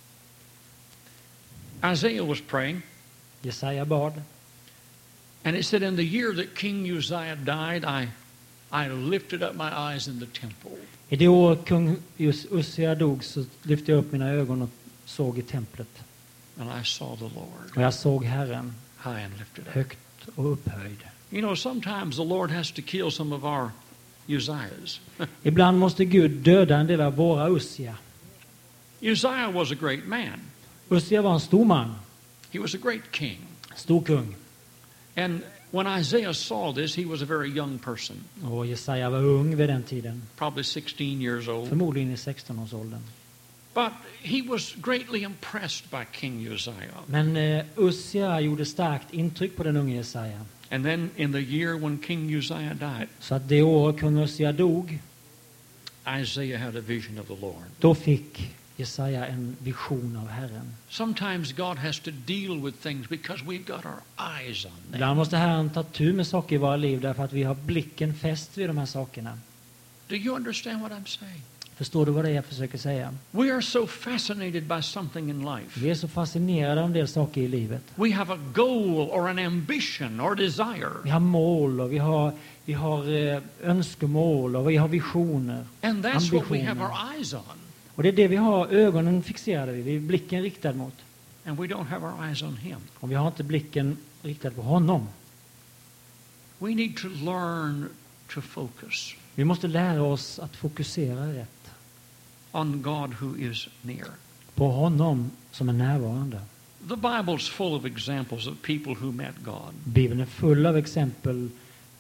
Isaiah was praying, Jesaja bad. and it said, in the year that King Uzziah died, I, I lifted up my eyes in the temple. I det år kung Ussia dog så lyfte jag upp mina ögon och såg i templet. And I saw the Lord Och jag såg Herren high and lifted up. högt och upphöjd. You know, sometimes the Lord has to kill some of our Uzziahs. Ibland måste Gud döda en del av våra Ussia. Uzziah was a great man. Ussia var en stor man, He was a great king. stor kung. And when Isaiah saw this, he was a very young person, Och Jesaja var ung vid den tiden, probably sixteen years old. förmodligen i sexton-årsåldern. But he was greatly impressed by King Uzziah. Men eh, Ussia gjorde starkt intryck på den unge Jesaja. And then in the year when King Uzziah died, Så att det år kung Ussia dog, Isaiah had a vision of the Lord. då fick Jesaja en vision av Herren. Sometimes God has to deal with things because we've got our eyes on them. Ibland måste Herren ta tur med saker i våra liv därför att vi har blicken fäst vid de här sakerna. Do you understand what I'm saying? Förstår du vad det är jag försöker säga? We are so fascinated by something in life. Vi är så fascinerade av en del saker i livet. We have a goal or an ambition or desire. Vi har mål och vi har, vi har eh, önskemål och vi har visioner. And that's what we have ambitioner. our eyes on. Och det är det vi har ögonen fixerade vid, vi har blicken riktad mot. And we don't have our eyes on him. Och vi har inte blicken riktad på honom. We need to learn to focus Vi måste lära oss att fokusera rätt on God who is near. på honom som är närvarande. The Bible's full of examples of people who met God. Bibeln är full av exempel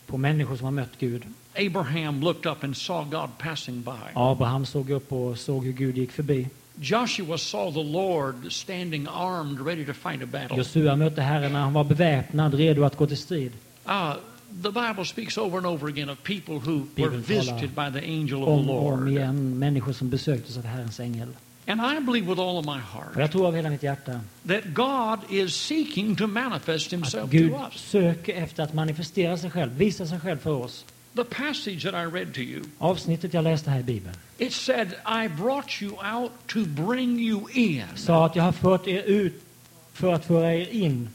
på människor som har mött Gud. Abraham looked up and saw God passing by. Abraham såg upp och såg hur Gud gick förbi. Joshua saw the Lord standing armed, ready to fight a battle. Josua mötte Herren när han var beväpnad, redo att gå till strid. Uh, the Bible speaks over and over again of people who were Bibeln visited by the angel of Om the och om Lord. igen människor som besöktes av Herrens ängel. And I believe with all of my Och heart jag tror av hela mitt hjärta that God is seeking to manifest att himself Gud to us. söker efter att manifestera sig själv, visa sig själv för oss. The passage that I read to you, Avsnittet jag läste här i Bibeln it said, I brought you out to bring you in. sa att jag har fört er ut för att föra er in.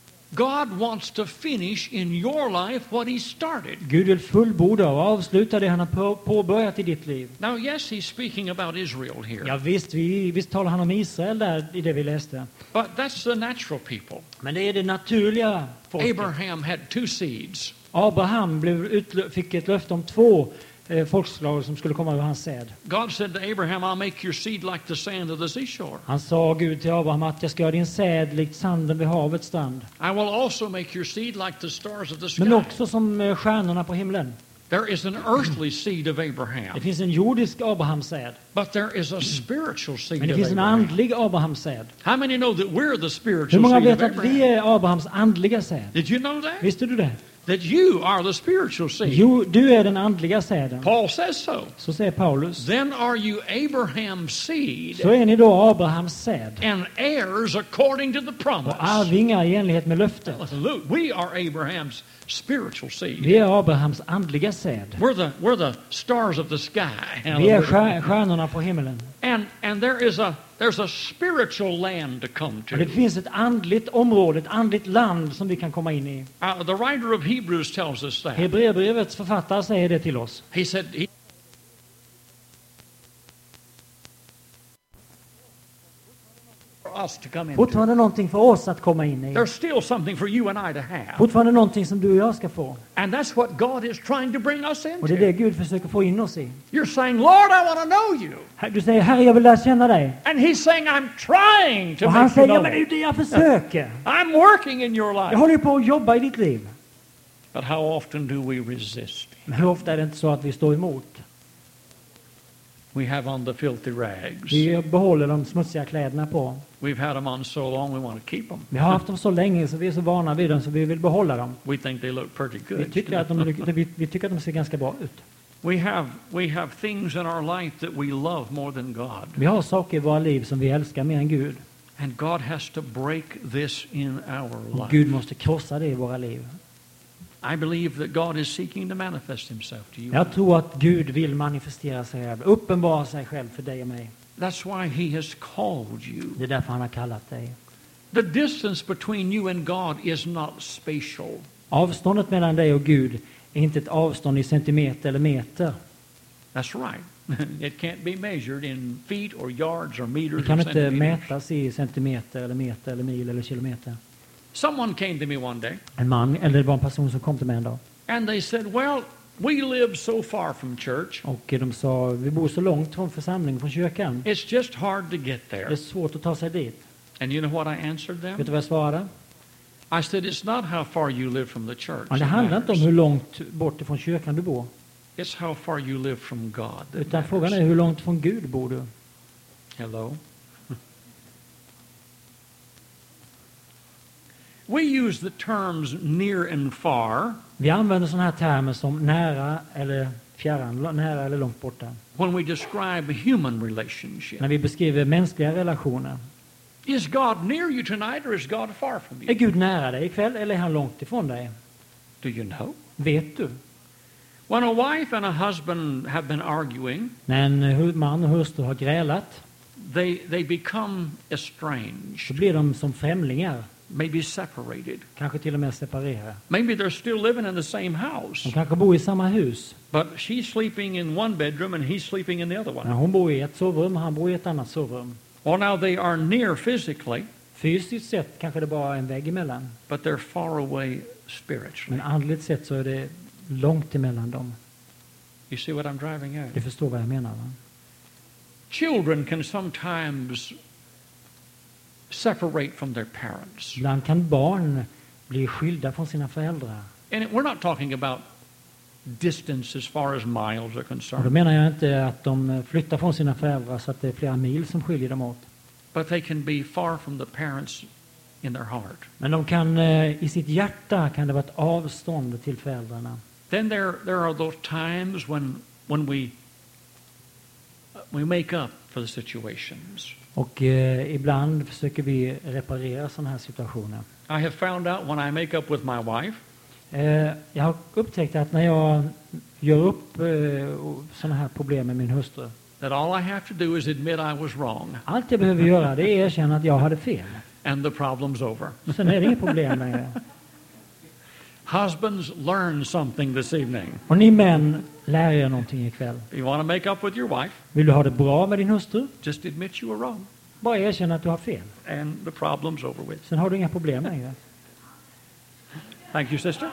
God wants to finish in your life what he started. Gud vill fullborda och avsluta det han har på- påbörjat i ditt liv. Now, yes, he's speaking about Israel here, Ja visst, vi, visst talar han om Israel där i det vi läste. but that's the natural people. Men det är det naturliga folket. Abraham had two seeds. Abraham blev utlö- fick ett löfte om två eh, folkslag som skulle komma ur hans säd. God said to Abraham, I'll make your seed like the sand of the seashore. Han sa Gud till Abraham att jag ska göra din säd likt sanden vid havets strand. I will also make your seed like the stars of the sky. Men också som eh, stjärnorna på himlen. There is an earthly seed of Det Abraham, finns en jordisk Abrahamsäd. but there is a spiritual seed Men det of finns en Abraham. andlig Abrahamsäd. How many know that we're the Hur spiritual många seed vet of att vi Abraham? är Abrahams andliga säd? Did you know that? Visste du det? That you are the spiritual seed. Jo, du är den andliga säden. Paul says so. Så säger Paulus. Then are you Abraham's seed Så är ni då Abrahams säd and heirs according to the och promise. arvingar i enlighet med löftet. Listen, Luke, we are Abraham's spiritual seed. Vi är Abrahams andliga säd. We're the we're the stars of the sky. Vi är Hallelujah. stjär- stjärnorna på himlen. And and there is a there's a spiritual land to come to. Och det finns ett andligt område, ett andligt land som vi kan komma in i. Uh, the writer of Hebrews tells us that. Hebreerbrevets författare säger det till oss. He said he, for us to come into. Fortfarande någonting för oss att komma in i. There's still something for you and I to have. Fortfarande någonting som du och jag ska få. And that's what God is trying to bring us Och det är det into. Gud försöker få in oss i. You're saying, Lord, I want to know you. Du säger, Herre, jag vill lära känna dig. And he's saying, I'm trying to Och han make you säger, ja know men det är ju me. det jag försöker. I'm working in your Jag life. håller ju på att jobba i ditt liv. But how often do we resist? Men hur ofta är det inte så att vi står emot? We have on the filthy rags. Vi behåller de smutsiga kläderna på. We've had them on so long we want to keep them. Vi har haft dem så länge så vi är så vana vid dem så vi vill behålla dem. We think they look pretty Vi good. tycker att de, vi, vi tycker att de ser ganska bra ut. We have we have things in our life that we love more than God. Vi har saker i våra liv som vi älskar mer än Gud. And God has to break this in our Och life. Gud måste krossa det i våra liv. I believe that God is seeking to manifest himself to you. Jag tror att Gud vill manifestera sig själv, uppenbara sig själv för dig och mig. That's why he has called you. Det är därför han har kallat dig. The distance between you and God is not spatial. Avståndet mellan dig och Gud är inte ett avstånd i centimeter eller meter. That's right. It can't be measured in feet or yards or meters Det kan or inte centimeters. mätas i centimeter eller meter eller mil eller kilometer. Someone came to me one day En man, eller det var en person som kom till mig en dag. and they said, well, we live so far from church. Och de sa, vi bor så långt från församlingen, från kyrkan. It's just hard to get Det är there. svårt att ta sig dit. And you know what I answered Vet them? du vad jag svarade? I said, it's not how far you live from the church. Men det that handlar inte om matters. hur långt bort ifrån kyrkan du bor. It's how far you live from God. that Utan frågan är matters. hur långt från Gud bor du? Hello? We use the terms near and far Vi använder sådana här termer som nära eller fjärran, nära eller långt borta. when we describe a human relationship. När vi beskriver mänskliga relationer. Is God near you tonight or is God far from Är you? Gud nära dig ikväll eller är han långt ifrån dig? Do you know? Vet du? When a wife and a husband have been arguing, När en hu- man och hustru har grälat they, they become så estranged, blir de som främlingar. maybe separated. Kanske till och med separerade. Maybe they're still living in the same De house, kanske bor i samma hus. but she's sleeping in one bedroom and he's sleeping in the other När one. hon bor i ett sovrum och han bor i ett annat sovrum. Well, now they are near physically, Fysiskt sett kanske det bara är en vägg emellan. but they're far away spiritually. Men andligt sett så är det långt emellan dem. You see what I'm driving at? Du förstår vad jag menar, va? Children can sometimes separate from their parents. Ibland kan barn bli skilda från sina föräldrar. And we're not talking about distance as far as miles are Och då concerned. menar jag inte att de flyttar från sina föräldrar så att det är flera mil som skiljer dem åt. But they can be far from the parents in their heart. Men de kan, eh, i sitt hjärta kan det vara ett avstånd till föräldrarna. Then there, there are those times when, when we, we make up for the situations. Och eh, ibland försöker vi reparera sådana här situationer. I have found out when I make up with my wife, Eh, jag har upptäckt att när jag gör upp eh, sådana här problem med min hustru, that all I have to do is admit I was wrong, allt jag behöver göra det är att erkänna att jag hade fel. and the problem's over. Sen är det inget problem längre. Husbands, learn something this evening. Och ni män, lär er någonting ikväll. If you want to make up with your wife, Vill du ha det bra med din hustru? just admit you were wrong, Bara erkänna att du har fel. and the problem's over with. Sen har du inga problem längre. Thank you, sister.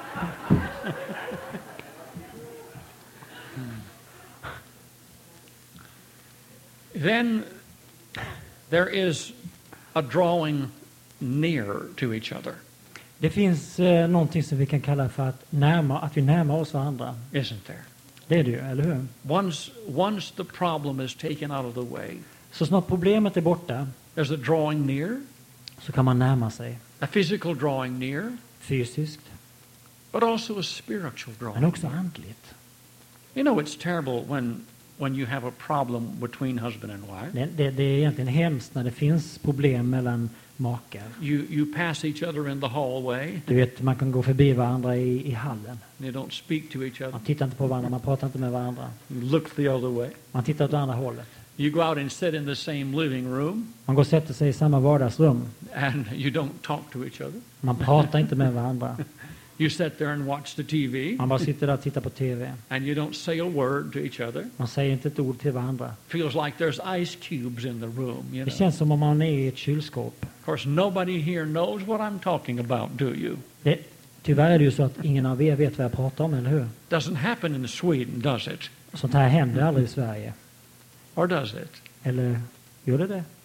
Then there is a drawing near to each other, Det finns eh, någonting som vi kan kalla för att, närma, att vi närmar oss varandra. isn't there? Det är det ju, eller hur? Once, once the problem is taken out of the way, Så snart problemet är borta there's a drawing near, så kan man närma sig a physical drawing near, fysiskt, but also a spiritual men drawing. också andligt. You know, it's terrible when, when you have a problem between husband and wife. Det, det, det är egentligen hemskt när det finns problem mellan makar. You, you pass each other in the hallway, Du vet, man kan gå förbi varandra i, i hallen. and you don't speak to each other. Man tittar inte på varandra, man pratar inte med varandra. You look the other way. Man tittar åt andra hållet. You go out and sit in the same living room, Man går och sätter sig i samma vardagsrum. and you don't talk to each other. Man pratar inte med varandra. You sit there and watch the T V, Man bara sitter där och tittar på T V. and you don't say a word to each other. Man säger inte ett ord till varandra. Feels like there's ice cubes in the room, you Det know. känns som om man är i ett kylskåp. Of course, nobody here knows what I'm talking about, do you? Det, tyvärr är det ju så att ingen av er vet vad jag pratar om, eller hur? Doesn't happen in Sweden, does it? Sånt här händer aldrig i Sverige. Or does it? Eller gör det det?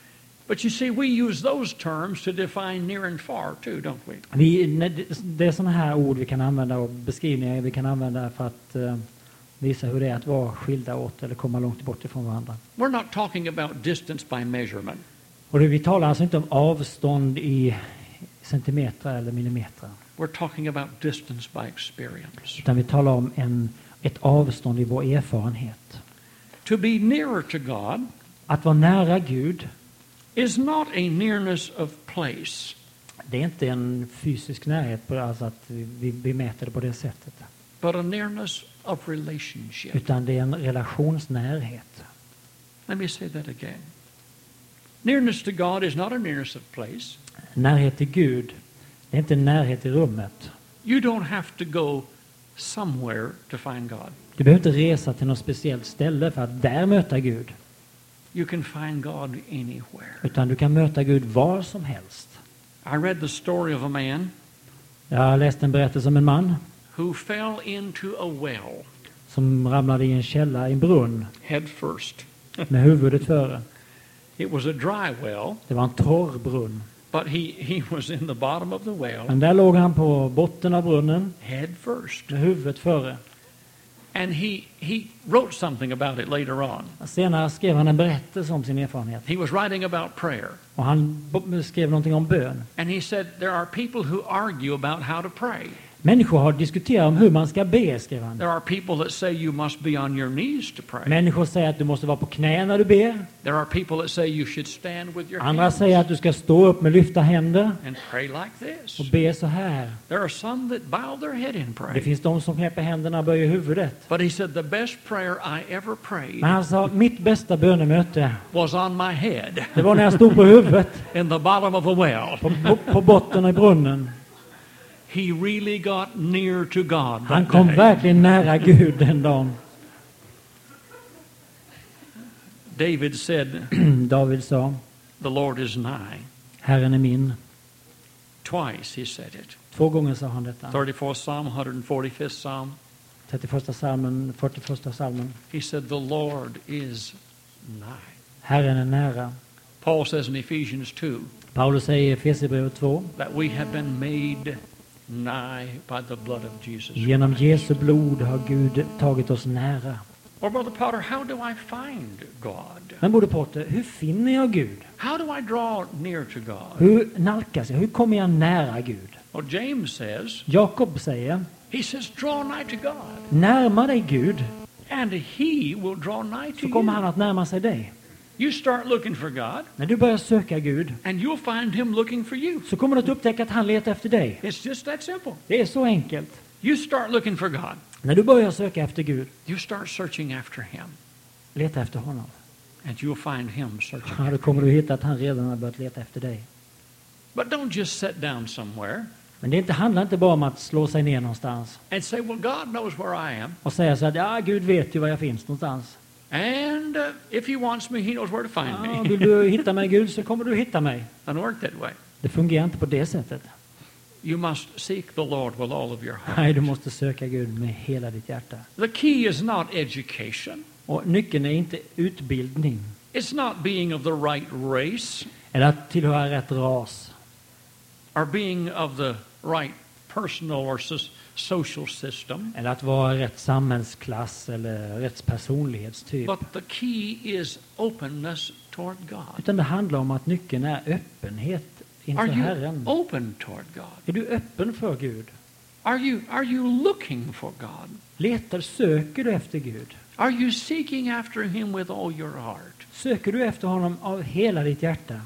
But you see, we use those terms to define near and far too, don't we? Vi, det är sådana här ord vi kan använda och beskrivningar vi kan använda för att uh, visa hur det är att vara skilda åt eller komma långt bort ifrån varandra. We're not talking about distance by measurement. Och det, vi talar alltså inte om avstånd i centimeter eller millimeter. We're talking about distance by experience. Utan vi talar om en, ett avstånd i vår erfarenhet. To be nearer to God Att vara nära Gud, is not a nearness of place, det är inte en fysisk närhet, på, alltså att vi, vi mäter det på det sättet. but a nearness of relationship. Utan det är en relationsnärhet. Let me say that again. Nearness to God is not a nearness of place. Närhet till Gud, det är inte en närhet i rummet. You don't have to go somewhere to find God. Du behöver inte resa till något speciellt ställe för att där möta Gud. You can find God anywhere. Utan du kan möta Gud var som helst. I read the story of a man Jag har läst en berättelse om en man who fell into a well som ramlade i en källa, i en brunn, head first. med huvudet före. It was a dry well, Det var en torr brunn. but he, he was in the bottom of the well Men där låg han på botten av brunnen head first. med huvudet före. And he, he wrote something about it later on. Senare skrev han en berättelse om sin erfarenhet. He was writing about prayer. Och han b- skrev någonting om bön. And he said there are people who argue about how to pray. Människor har diskuterat om hur man ska be, skrev han. There are people that say you must be on your knees to pray. Människor säger att du måste vara på knä när du ber. There are people that say you should stand with your Andra hands säger att du ska stå upp med lyfta händer and pray like this. och be så här. There are some that bow their head in Det prayer. finns de som knäpper händerna och böjer huvudet. But he said the best prayer I ever prayed Men han sa, mitt bästa bönemöte, was on my head det var när jag stod på huvudet, in the bottom of a well. på, på, på botten i brunnen. He really got near to God Han that kom day. verkligen nära Gud den dagen. David said, David sa, the Lord is nigh. Herren är min. Twice he said it. Två gånger sa han detta. thirty-fourth Psalm, one hundred forty-fifth Psalm. trettioförsta psalmen, fyrtioförsta psalmen. He said, the Lord is nigh. Herren är nära. Paul says in Ephesians two Paulus säger i Efesierbrevet två that we have been made nigh by the blood of Jesus. Genom Jesu blod har Gud tagit oss nära. Or Brother Potter, how do I find God? Men Broder Potter, hur finner jag Gud? How do I draw near to God? Hur nalkas jag? Hur kommer jag nära Gud? Well, James says, Jakob säger, he says, draw nigh to God, närma dig Gud, and he will draw nigh to så kommer han you. att närma sig dig. You start looking for God, När du börjar söka Gud and you'll find him looking for you. så kommer du att upptäcka att han letar efter dig. It's just that simple. Det är så enkelt. You start looking for God. När du börjar söka efter Gud, You start searching after him, leta efter honom. and you'll find him searching. Ja, då kommer du hitta att han redan har börjat leta efter dig. But don't just sit down somewhere Men det inte, handlar inte bara om att slå sig ner någonstans and say, well, God knows where I am, och säga så att ja, Gud vet ju var jag finns någonstans. and uh, if he wants me, he knows where to find Ja, me. vill du hitta mig Gud så kommer du hitta mig. Doesn't work that way. Det fungerar inte på det sättet. You must seek the Lord with all of your heart. Nej, du måste söka Gud med hela ditt hjärta. The key is not education. Och nyckeln är inte utbildning It's not being of the right race eller att tillhöra rätt ras or being of the right personal or so- social system. eller att vara rätt samhällsklass eller rätt personlighetstyp. But the key is openness toward God. Utan det handlar om att nyckeln är öppenhet inför Are you Herren. open toward God? Är du öppen för Gud? Are you, are you looking for God? Letar, söker du efter Gud? Are you seeking after him with all your heart? Söker du efter honom av hela ditt hjärta?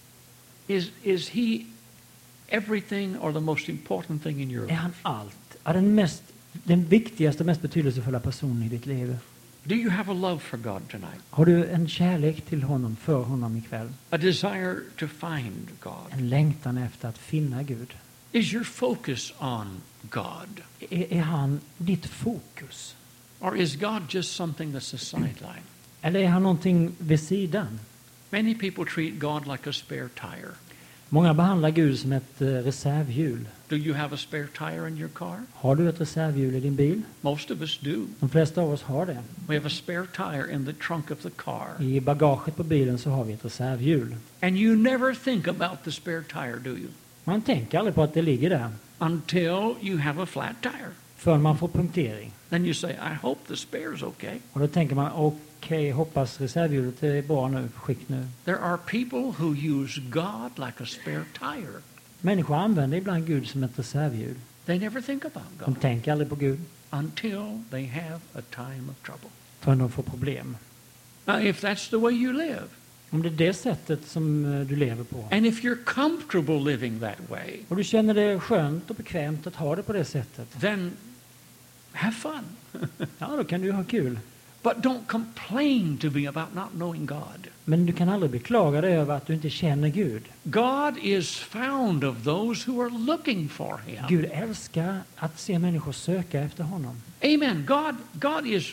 Is, is he everything or the most important thing in your Är life? han allt? Är den, mest, den viktigaste, mest betydelsefulla personen i ditt liv? Do you have a love for God tonight? Har du en kärlek till honom, för honom ikväll? A desire to find God? En längtan efter att finna Gud? Is your focus on God? Är, är han ditt fokus? Or is God just something that's a sideline? Eller är han någonting vid sidan? Many people treat God like a spare tire. Många behandlar Gud som ett eh, reservhjul. Do you have a spare tire in your car? Har du ett reservhjul i din bil? Most of us do. De flesta av oss har det. We have a spare tire in the trunk of the car. I bagaget på bilen så har vi ett reservhjul. And you never think about the spare tire, do you? Man tänker aldrig på att det ligger där Until you have a flat tire. förrän man får punktering. Then you say, I hope the spare's okay. Och då tänker man, okej, okay, hoppas reservhjulet är bra nu, skick nu. There are people who use God like a spare tire. Människor använder ibland Gud som ett reservhjul. They never think about De God tänker aldrig på Gud until they have a time of trouble. förrän de får problem. Now, if that's the way you live, Om det är det sättet som eh, du lever på and if you're comfortable living that way, och du känner det skönt och bekvämt att ha det på det sättet, then have fun. ja, då kan du ha kul. But don't complain to me about not knowing God. Men du kan aldrig beklaga dig över att du inte känner Gud. God is found of those who are looking for him. Gud älskar att se människor söka efter honom. Amen. God, God is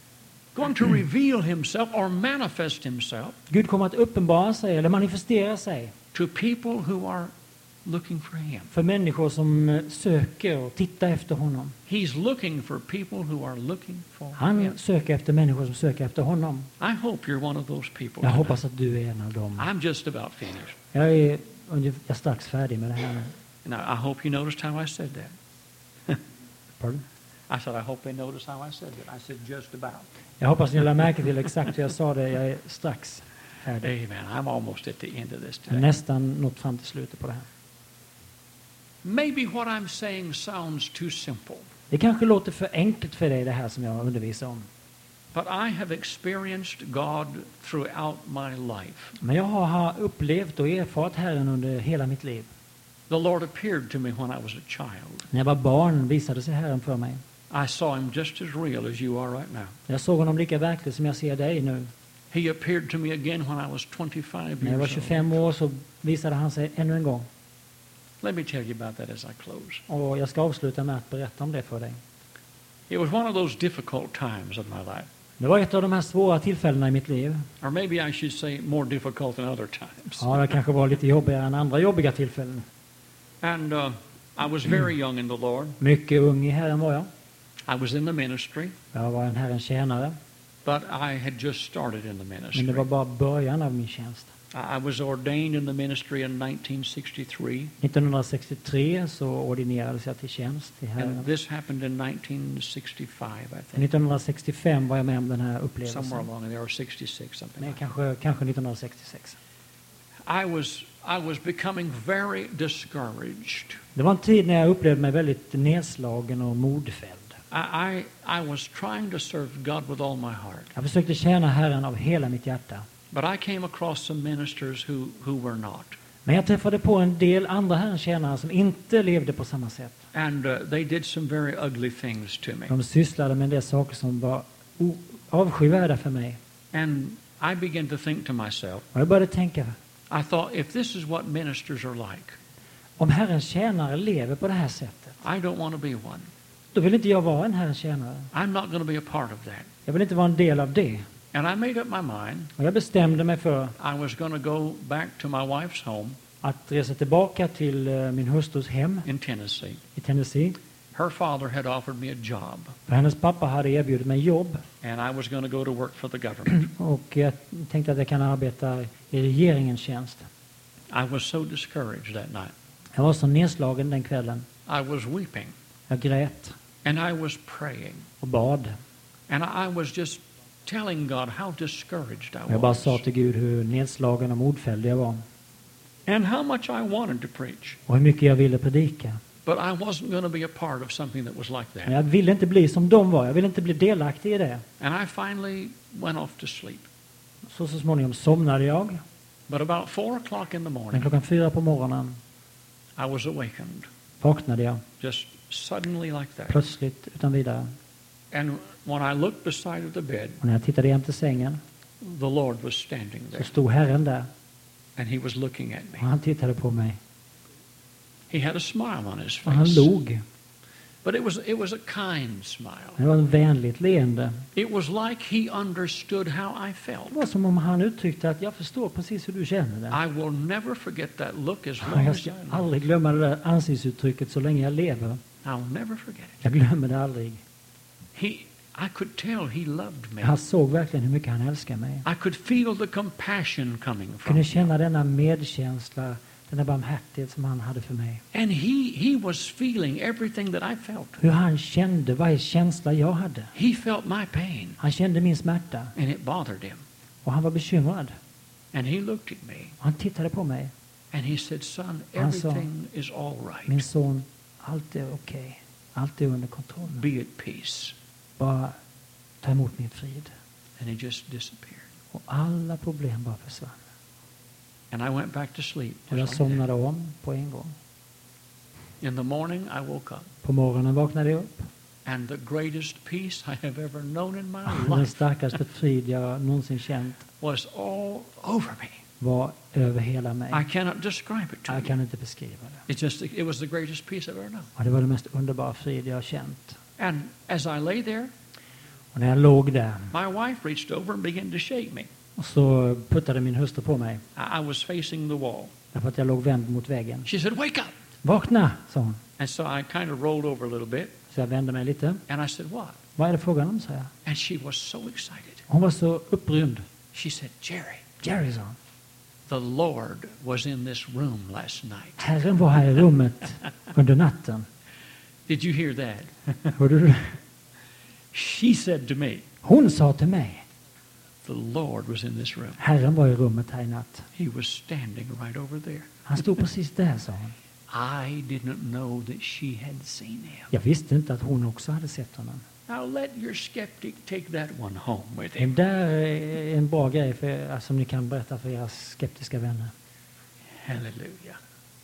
going to reveal himself or manifest himself Gud kommer att uppenbara sig eller manifestera sig to people who are looking for him. för människor som eh, söker och tittar efter honom. He's looking for people who are looking for him. Han söker efter människor som söker efter honom. I hope you're one of those people. Jag hoppas att du är en av dem. I'm just about finished. Jag är, ungef- jag är strax färdig med det här nu. Now, I hope you noticed how I said that. Pardon? I said, I hope they noticed how I said that. I said just about. Jag hoppas ni lade märke till exakt hur jag sa det. Jag är strax färdig. Amen. I'm almost at the end of this Jag har today. nästan nått fram till slutet på det här. Maybe what I'm saying sounds too simple, Det kanske låter för enkelt för dig det här som jag undervisar om. but I have experienced God throughout my life. Men jag har upplevt och erfarit Herren under hela mitt liv. The Lord appeared to me when I was a child. När jag var barn visade sig Herren för mig. I saw him just as real as you are right now. Jag såg honom lika verkligt som jag ser dig nu. He appeared to me again when I was twenty-five När jag var years old. tjugofem år så visade han sig ännu en gång. Let me tell you about that as I close. Och jag ska avsluta med att berätta om det för dig. It was one of those difficult times of my life. Det var ett av de här svåra tillfällena i mitt liv. Or maybe I should say more difficult than other times. Ja, det kanske var lite jobbigare än andra jobbiga tillfällen. And uh, I was very young in the Lord. Mycket ung i Herren var jag. I was in the ministry, Jag var en Herrens tjänare. but I had just started in the Men det ministry. var bara början av min tjänst. I was ordained in the ministry in nineteen sixty-three, nittonhundrasextiotre så ordinerades jag till tjänst i Herren. and this happened in nineteen sixty-five, I think. nittonhundrasextiofem var jag med om den här Somewhere upplevelsen. along in there, or sixty-six, something Nej, like that. kanske, kanske nittonhundrasextiosex. I was, I was becoming very discouraged. Det var en tid när jag upplevde mig väldigt nedslagen och modfälld. I, I, I was trying to serve God with all my heart. Jag försökte tjäna Herren av hela mitt hjärta. But I came across some ministers who, who were not. Men jag träffade på en del andra Herrens tjänare som inte levde på samma sätt. And uh, they did some very ugly things to me. De sysslade med en del saker som var o- avskyvärda för mig. And I began to think to myself, Och jag började tänka, I thought, if this is what ministers are like, om Herrens tjänare lever på det här sättet, I don't want to be one. då vill inte jag vara en Herrens tjänare. I'm not going to be a part of that. Jag vill inte vara en del av det. And I made up my mind Och jag bestämde mig för I was going to go back to my wife's home att resa tillbaka till eh, min hustrus hem in Tennessee. i Tennessee. Her father had offered me a job, För hennes pappa hade erbjudit mig jobb. and I was going to go to work for the government. Och jag tänkte att jag kan arbeta i regeringens tjänst. I was so discouraged that night. Jag var så nedslagen den kvällen. I was weeping, Jag grät and I was praying, och bad. and I was just telling God how discouraged Och I jag bara was, sa till Gud hur nedslagen och modfälld jag var. and how much I wanted to preach. Och hur mycket jag ville predika. But I wasn't going to be a part of something that was like Men that. jag ville inte bli som de var. Jag ville inte bli delaktig i det. And I finally went off to sleep. Så så småningom somnade jag. But about four o'clock in the Men morning, klockan fyra på morgonen I was awakened, vaknade jag. just suddenly like that. Plötsligt utan vidare. And when I looked beside of the bed, Och när jag tittade jämte sängen the Lord was standing så there, stod Herren där. and he was looking at Och me. han tittade på mig. He had a smile on his Och han face, log. but it was it was a kind smile. Det var ett vänligt leende. It was like he understood how I felt. Det var som om han uttryckte att jag förstår precis hur du känner det. I will never forget that look as Och long jag as I ska live. aldrig glömma det där ansiktsuttrycket så länge jag lever. I'll never forget it. Jag glömmer det aldrig. He, I could tell he loved me. Han såg verkligen hur mycket han älskar mig. I could feel the compassion coming Jag from kunde him. känna denna medkänsla, denna barmhärtighet som han hade för mig. And he, he was feeling everything that I felt. Hur han kände varje känsla jag hade. He felt my pain, Han kände min smärta and it bothered him. och han var bekymrad. And he looked at me, Och han tittade på mig. and he said, son, Han sa, everything is all Min right. son, allt är okej. Allt är under kontroll. Be at peace. Bara ta emot min frid. And he just disappeared. Och alla problem bara försvann. And I went back to sleep. Och jag just like that. somnade om på en gång. In the morning, I woke up, På morgonen vaknade jag upp. and the greatest peace I have ever known in my Den life starkaste frid jag någonsin känt was all over me. var över hela mig. I cannot describe it to Jag you. kan inte beskriva det. It just it was the greatest peace I've ever known. Och det var den mest underbara frid jag har känt. And as I lay there, Och när jag låg där my wife reached over and began to shake me. och så puttade min hustru på mig. I, I was facing the wall. Därför att jag låg vänd mot väggen. She said, "Wake up!" Vakna, sa hon. And so I kind of rolled over a little bit, Så jag vände mig lite. and I said, "What?" Vad är det frågan om, sa jag. And she was so excited. Hon var så upprymd. She said, "Jerry, Jerry, sa hon. the Lord was in this room last night." Herren var här i rummet under natten. Did you hear that? Hörde du? She said to me, Hon sa till mig. "The Lord was in this room. Herren var i rummet här i natt. He was standing right over there." Han stod precis där, sa hon. I didn't know that she had seen him. Jag visste inte att hon också hade sett honom. Now let your skeptic take that one home with Det him. där är en bra grej för, som ni kan berätta för era skeptiska vänner. Hallelujah.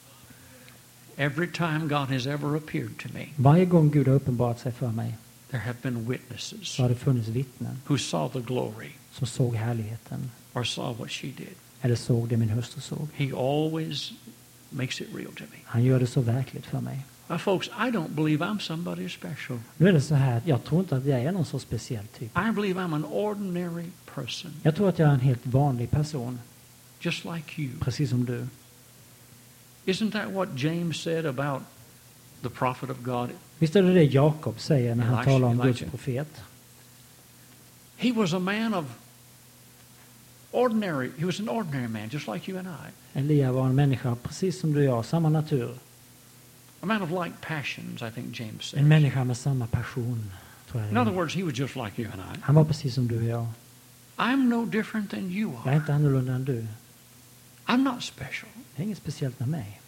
Every time God has ever appeared to me, Varje gång Gud har uppenbarat sig för mig there have been witnesses så har det funnits vittnen who saw the glory som såg härligheten or saw what she did. eller såg det min hustru såg. He always makes it real to me. Han gör det så verkligt för mig. Now, folks, I don't believe I'm somebody special. Nu är det så här att jag tror inte att jag är någon så speciell typ. I believe I'm an ordinary person, Jag tror att jag är en helt vanlig person, just like you. precis som du. Isn't that what James said about the prophet of God? Visst är det det Jakob säger när han Elisha- talar om Guds Elijah. profet? He was a man of Ordinary. He was an ordinary man, just like you and I. Elia var en människa precis som du och jag, samma natur. A man of like passions, I think James says. En människa med samma passion, tror jag. In other words, he was just like you and I. Han var precis som du och jag. I'm no different than you Jag är are. inte annorlunda än du. I'm not special. Det är inget speciellt med mig.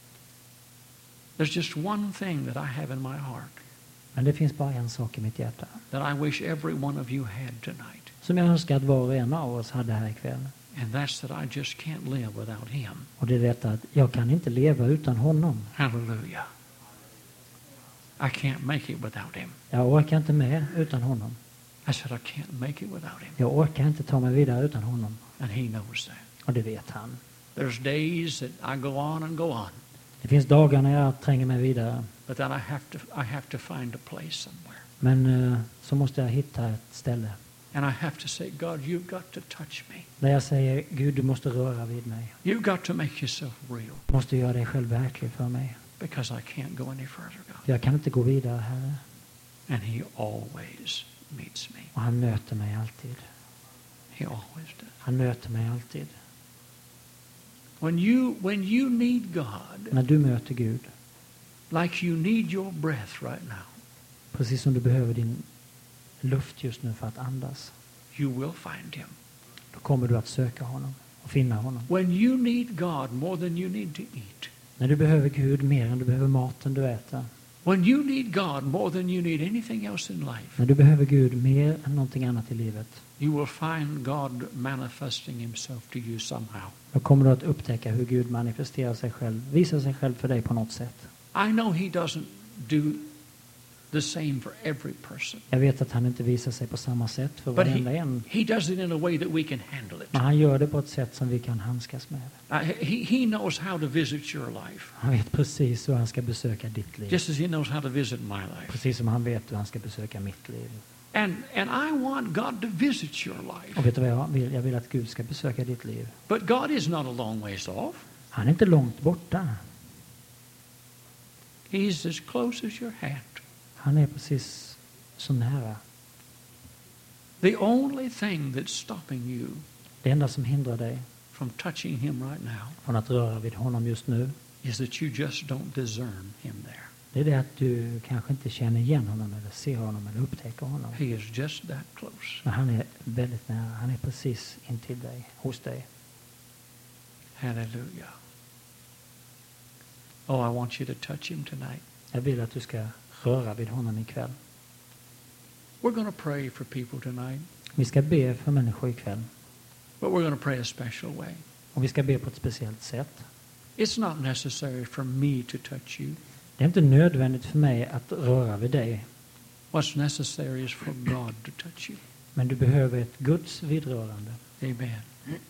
There's just one thing that I have in my heart Men det finns bara en sak i mitt hjärta. that I wish every one of you had tonight. Som jag önskar att var och en av oss hade här ikväll. And that's that I just can't live without him. Och det är detta att jag kan inte leva utan honom. Hallelujah. I can't make it without him. Jag orkar inte med utan honom. I said I can't make it without him. Jag orkar inte ta mig vidare utan honom. And he knows that. Och det vet han. There's days that I go on and go on. Det finns dagar när jag tränger mig vidare. But then I have to I have to find a place somewhere. Men uh, så måste jag hitta ett ställe. And I have to say, God, you've got to touch me. Där jag säger, Gud, du måste röra vid mig. You've got to make yourself real. Du måste göra dig själv verklig för mig. Because I can't go any further, God. För jag kan inte gå vidare, Herre. And he always meets me. Och han möter mig alltid. He always does. Han möter mig alltid. When you when you need God, När du möter Gud, like you need your breath right now, precis som du behöver din luft just nu för att andas, you will find him. då kommer du att söka honom och finna honom. When you need God more than you need to eat, När du behöver Gud mer än du behöver maten du äter, when you need God more than you need anything else in life, när du behöver Gud mer än någonting annat i livet, you will find God manifesting himself to you somehow. då kommer du att upptäcka hur Gud manifesterar sig själv, visar sig själv för dig på något sätt. I know he doesn't do the same for every person, Jag vet att han inte visar sig på samma sätt för but varenda he, en. he does it in a way that we can handle it. Men han gör det på ett sätt som vi kan handskas med. Uh, he, he knows how to visit your life, Han vet precis hur han ska besöka ditt liv. just as he knows how to visit my life. Precis som han vet hur han ska besöka mitt liv. And and I want God to visit your life. Och vet du vad jag vill? Jag vill att Gud ska besöka ditt liv. But God is not a long ways off. Han är inte långt borta. He's as close as your hand. Han är precis så nära. The only thing that's stopping you Det enda som hindrar dig from touching him right now från att röra vid honom just nu, is that you just don't discern him there. det är det att du kanske inte känner igen honom eller ser honom eller upptäcker honom. He is just that close. Men han är väldigt nära. Han är precis intill dig, hos dig. Hallelujah. Oh, I want you to touch him tonight. Jag vill att du ska röra vid honom ikväll. We're going to pray for people tonight, Vi ska be för människor ikväll. but we're going to pray a special way. Och vi ska be på ett speciellt sätt. It's not necessary for me to touch you. Det är inte nödvändigt för mig att röra vid dig. What's necessary is for God to touch you. Men du behöver ett Guds vidrörande. Amen.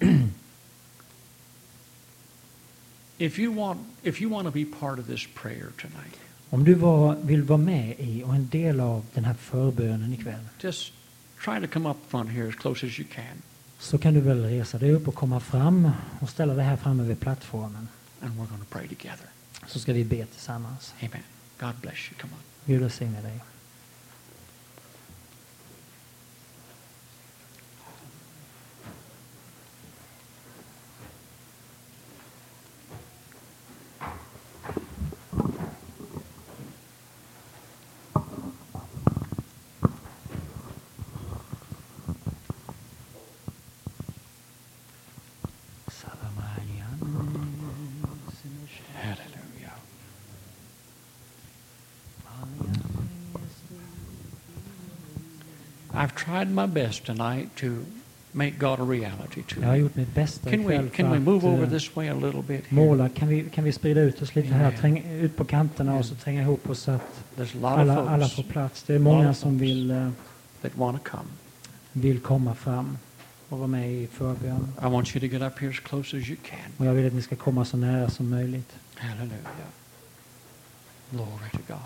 If you want, if you want to be part of this prayer tonight, Om du var, vill vara med i och en del av den här förbönen ikväll, just try to come up front here as close as you can, så kan du väl resa dig upp och komma fram och ställa dig här framme vid plattformen. and we're going to pray together. Så ska vi be tillsammans. Amen. God bless you. Come on. Gud välsigne dig. Hallelujah. I've tried my best tonight to make God a reality to Jag har you. gjort mitt bästa Can we ikväll can we för move over att uh, this way a little bit here? måla. Kan vi, kan vi sprida ut oss lite här, Amen. träng, ut på kanterna och så tränga ihop oss så att There's a lot alla, of alla folks får plats. Det är många Lot of som folks. vill, uh, that want to come. vill komma fram och vara med i förbön. I want you to get up here as close as you can. Och jag vill att ni ska komma så nära som möjligt. Hallelujah. Glory to God.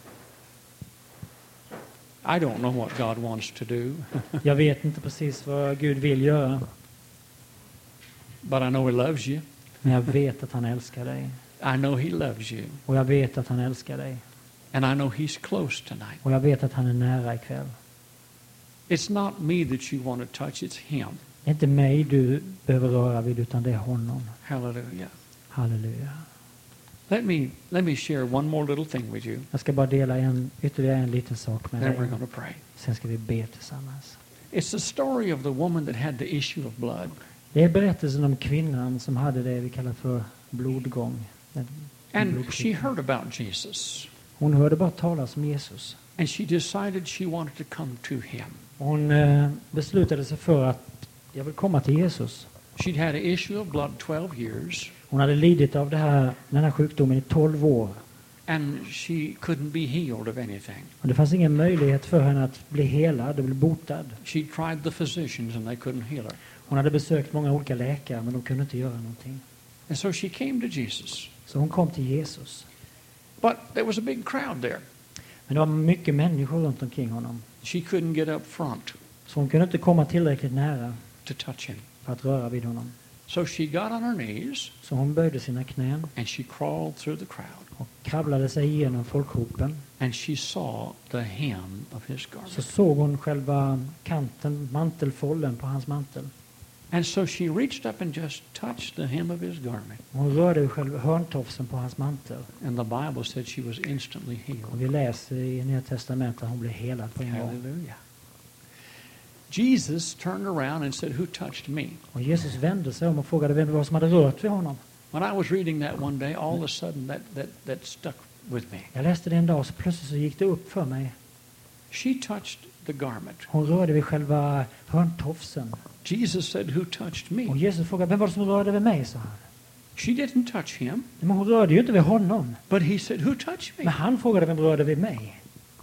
I don't know what God wants to do, Jag vet inte precis vad Gud vill göra, but I know He loves you. men jag vet att han älskar dig. I know He loves you. Och jag vet att han älskar dig. And I know He's close tonight. Och jag vet att han är nära ikväll. It's not me that you want to touch, it's Him. Det är inte mig du behöver röra vid, utan det är honom. Hallelujah. Halleluja. Let me let me share one more little thing with you. Jag ska bara dela en, ytterligare en liten sak med Then we're dig. going to pray. Sen ska vi be tillsammans. It's the story of the woman that had the issue of blood. Det är berättelsen om kvinnan som hade det vi kallar för blodgång. En- en And blodsjukdom. she heard about Jesus. Hon hörde bara talas om Jesus. And she decided she wanted to come to him. Hon eh, beslutade sig för att jag vill komma till Jesus. She'd had an issue of blood twelve years, Hon hade lidit av det här, den här sjukdomen i tolv år. and she couldn't be healed of anything. Och det fanns ingen möjlighet för henne att bli helad och bli botad. She tried the physicians, and they couldn't heal her. Hon hade besökt många olika läkare, men de kunde inte göra någonting. And so she came to Jesus. Så hon kom till Jesus. But there was a big crowd there. Men det var mycket människor runt omkring honom. She couldn't get up front Så hon kunde inte komma tillräckligt nära to touch him. för att röra vid honom. So she got on her knees, Så hon böjde sina knän and she crawled through the crowd. och kravlade sig igenom folkhopen. And she saw the hem of his Så garment. såg hon själva kanten, mantelfållen på hans mantel. And so she reached up and just touched the hem of his garment. Hon rörde själva hörntofsen på hans mantel. And the Bible said she was instantly Och healed. vi läser i Nya testamentet att hon blev helad på en gång. Hallelujah. Jesus turned around and said, "Who touched me?" Och Jesus vände sig om och frågade vem det var som hade rört vid honom. When I was reading that one day, all of a sudden that, that, that stuck with me. Jag läste det en dag, så plötsligt så gick det upp för mig. She touched the garment. Hon rörde vid själva hörntofsen. Jesus said, "Who touched Och me?" Jesus frågade, vem var det som rörde vid mig, sa han. She didn't touch him, Men hon rörde ju inte vid honom. but he said, "Who touched Men me?" han frågade, vem rörde vid mig?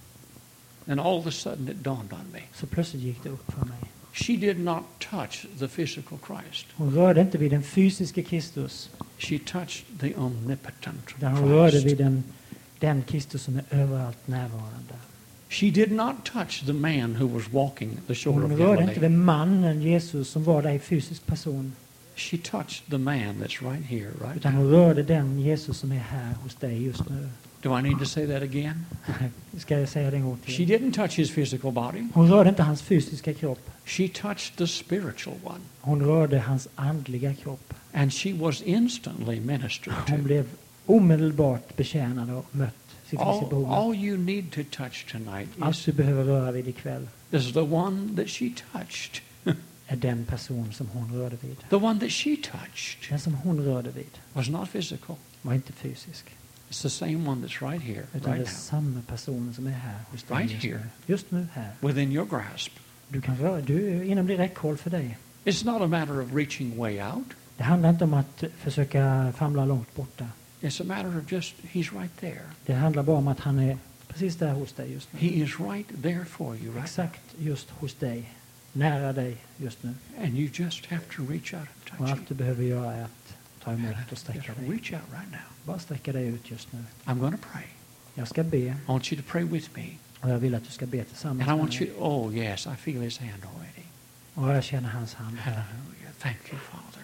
And all of a sudden it dawned on me. Så plötsligt gick det upp för mig. She did not touch the physical Christ. Hon rörde inte vid den fysiske Kristus. She touched the omnipotent Utan hon rörde vid Christ. den, den Kristus som är överallt närvarande. She did not touch the man who was walking the shore Hon of rörde inte Galilee. vid mannen Jesus som var där i fysisk person. She touched the man that's right here, right Utan now. hon rörde den Jesus som är här hos dig just nu. Do I need to say that again? Ska jag säga det en gång She till? didn't touch his physical body. Hon rörde inte hans fysiska kropp. She touched the spiritual one. Hon rörde hans andliga kropp. And she was instantly ministered Hon to. blev omedelbart betjänad och mött sitt All, behov. all you need to touch tonight Allt is, du behöver röra vid ikväll is the one that she touched. är den person som hon rörde vid. The one that she touched Den som hon rörde vid was not physical. var inte fysisk. It's the same one that's right here, Utan det right är now, samma person som är här hos dig Right just here. nu. Just nu här. within your grasp. Du kan röra, du är inom det räckhåll för dig. It's not a matter of reaching way out. Det handlar inte om att försöka famla långt borta. It's a matter of just, he's right there. Det handlar bara om att han är precis där hos dig just nu. He is right there for you, right? Exakt just hos dig. Nära dig just nu. And you just have to reach out and Och touch allt him. du behöver göra är att ta emot och Just sträcka dig. reach out right now. Bara sträcka dig ut just nu. I'm going to pray. Jag ska be I want you to pray with me. och jag vill att du ska be tillsammans And I med want mig. you, oh yes, I feel his hand already. Och jag känner hans hand här. Hallelujah. Thank you, Father.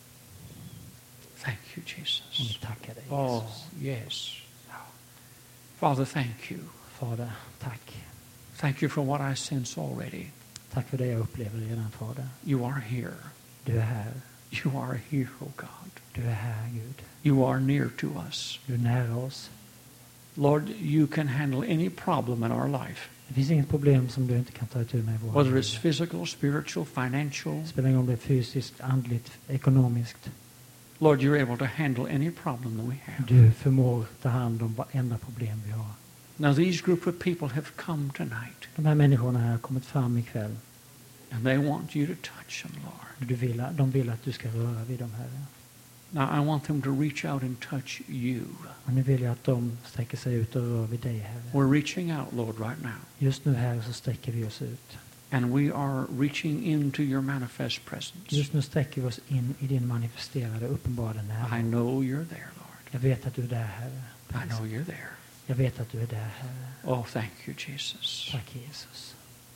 Thank you, Och Jesus. vi tackar dig Oh, Jesus. yes. Father, thank you. Fader, tack. Thank you for what I sense already. Tack för det jag upplever redan, Fader. You are here. Du är här. You are here, oh God. Du är här, Gud. You are near to us. Du är nära oss. Lord, you can handle any problem in our life, Det finns inget problem som du inte kan ta itu med i våra whether liv. it's physical, spiritual, financial. Det spelar ingen roll om det är fysiskt, andligt, ekonomiskt. Lord, you're able to handle any problem that we have. Du förmår ta hand om varenda problem vi har. Now, these group of people have come tonight, De här människorna här har kommit fram ikväll. and they want you to touch them, Lord. Du vill, de vill att du ska röra vid dem, Herre. Now, I want them to reach out and touch you. Och nu vill jag att de sträcker sig ut och rör vid dig, Herre. We're reaching out, Lord, right now. Just nu, Herre, så sträcker vi oss ut. And we are reaching into your manifest presence. Just nu sträcker vi oss in i din manifesterade, uppenbarade I närvaro. know you're there, Lord. Jag vet att du är där, Herre. I know you're there. Jag vet att du är där, Herre. Oh, thank you, Jesus. Tack, Jesus.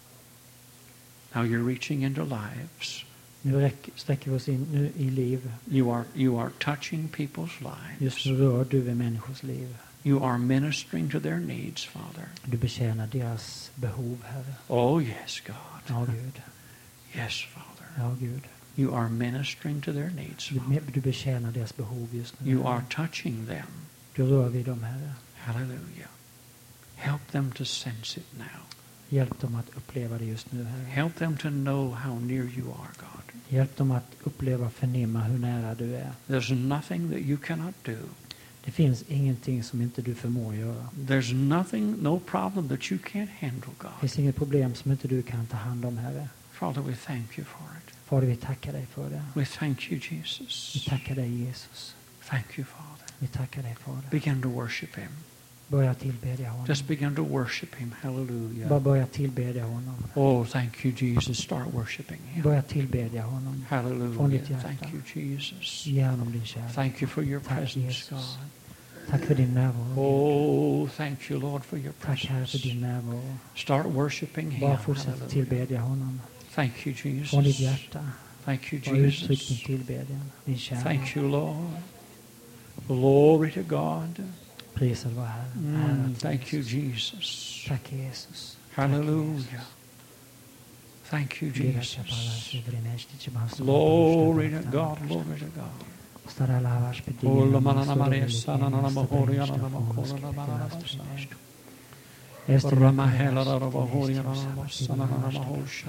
Now you're reaching into lives. Nu räck, sträcker vi oss in nu i liv. You are, you are touching people's Just lives. nu rör du vid människors liv. You are ministering to their needs, Father. Du betjänar deras behov, Herre. Oh, yes, God. Ja, Gud. Yes, Father. Ja, Gud. You are ministering to their needs. Du, du betjänar deras behov just nu. You are touching them. Du rör vid dem, Herre. Hallelujah. Help them to sense it now. Hjälp dem att uppleva det just nu, Herre. Help them to know how near you are, God. Hjälp dem att uppleva, förnimma hur nära du är. There's nothing that you cannot do. Det finns ingenting som inte du förmår göra. There's nothing, no problem that you can't handle, Det God. finns inget problem som inte du kan ta hand om, Herre. Father, we thank you for it. Fader, vi tackar dig för det. We thank you, Vi Jesus. tackar dig, Jesus. Thank you, Father. Vi tackar dig, Fader. Begin to worship him. Börja tillbedja honom. Just begin to worship him. Bara Hallelujah. börja tillbedja honom. Oh, thank you, Jesus. Start worshiping him. Börja tillbedja honom. Från Hallelujah. ditt hjärta. Thank you, Jesus. Ge honom din kärlek. Thank you for your Tack, presence, Jesus. God. Tack för din närvaro. Oh, thank you, Lord, for your Tack, Herre, för presence. din närvaro. Start worshiping him. Bara fortsätt Hallelujah. tillbedja honom. Thank you, Från ditt Jesus. hjärta. Thank you, Bara uttryck din Jesus. tillbedjan. Din kärlek. Thank you, Lord. Glory to God. Prisad vare Herren. Mm, Ära till thank you, Jesus. Jesus. Tack, Jesus. Hallelujah. Thank you, Jesus. Jesus. Glory Glory to God, glory to God. Ola manana Maria sanana na mahori ana na makola na manana basai. Rama hela na mahori ana na sanana na mahosha.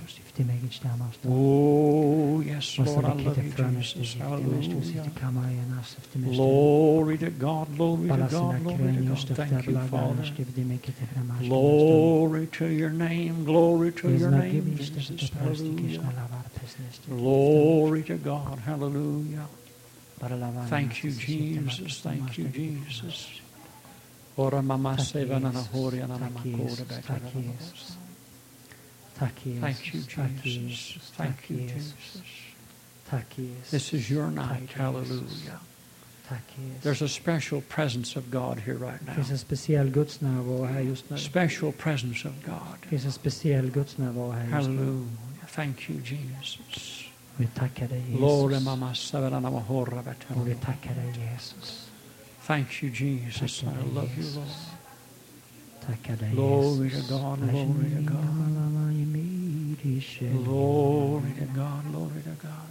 Oh, yes, Lord, I love you, Jesus. Hallelujah. Glory to God, glory to God, glory to God. Thank you, Father. Glory to your name, glory to your name, Jesus. Hallelujah. Glory to God, hallelujah. Thank you, Jesus. Thank you, Jesus. Ora mama sevana na hori ana na makore beta. Tack, Jesus. Thank you, Tack, Jesus. Jesus. Thank Tack, you, Jesus. Jesus. Tack, Jesus. This is your night. Tack, Hallelujah. Tack, Jesus. There's a special presence of God here right Det now. finns en speciell gudsnärvaro här just nu. Special presence of God. Det finns en speciell gudsnärvaro här just nu. Hallelujah. Thank you, Jesus. Vi tackar dig, Lord, Jesus. mama sevana na mahora Och beta. vi tackar dig, Jesus. Thank you, Jesus. Tackar I dig, love you, Jesus. Lord. Tackar dig, Glory to Jesus. God, glory to God. Glory to God, glory to God.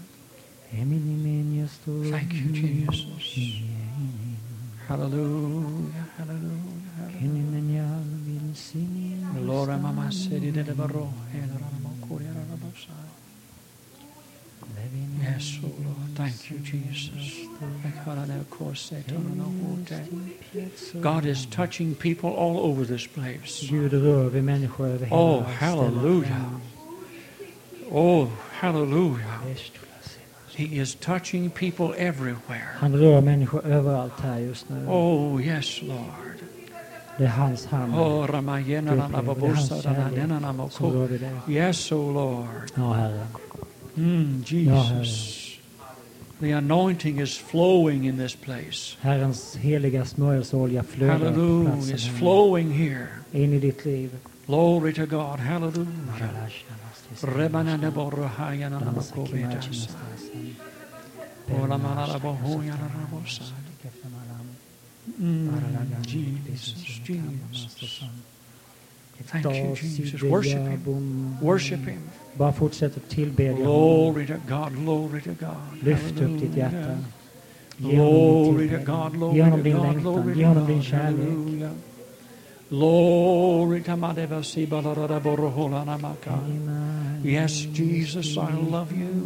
Thank you, Jesus. Hallelujah, hallelujah, hallelujah. Lord, mama said it at the baro. Yes, oh Lord, thank you, Jesus. God is touching people all over this place. Gud rör vid människor över hela Oh, stället. hallelujah. Oh, hallelujah. He is touching people everywhere. Han rör människor överallt här just nu. Oh, yes, Lord. Det är hans hand Oh, Ramayana na babosa na nena na som moko. rör vid dig. Yes, oh Lord. Ja, Herre. Mm, Jesus. The anointing is flowing in this place. Herrens heliga smörjelseolja flödar på Hallelujah. platsen It's här. flowing here. In i ditt liv. Glory to God. Hallelujah. Rebanana borahayana na moko betas. Ola manara bohoyana na bosa. Mm, Jesus, Jesus. Thank you, Jesus. Worship Him. Worship Him. Bara fortsätt att tillbedja honom. Glory to God, glory to God. Lyft upp ditt hjärta. Hallelujah. Ge honom din Glory to tillbedjan. God, Ge glory honom to din God, längtan. glory Ge to honom din God. kärlek. Hallelujah. Glory to Madeva Sibalara Borohola Namaka. Yes, Jesus, I love you.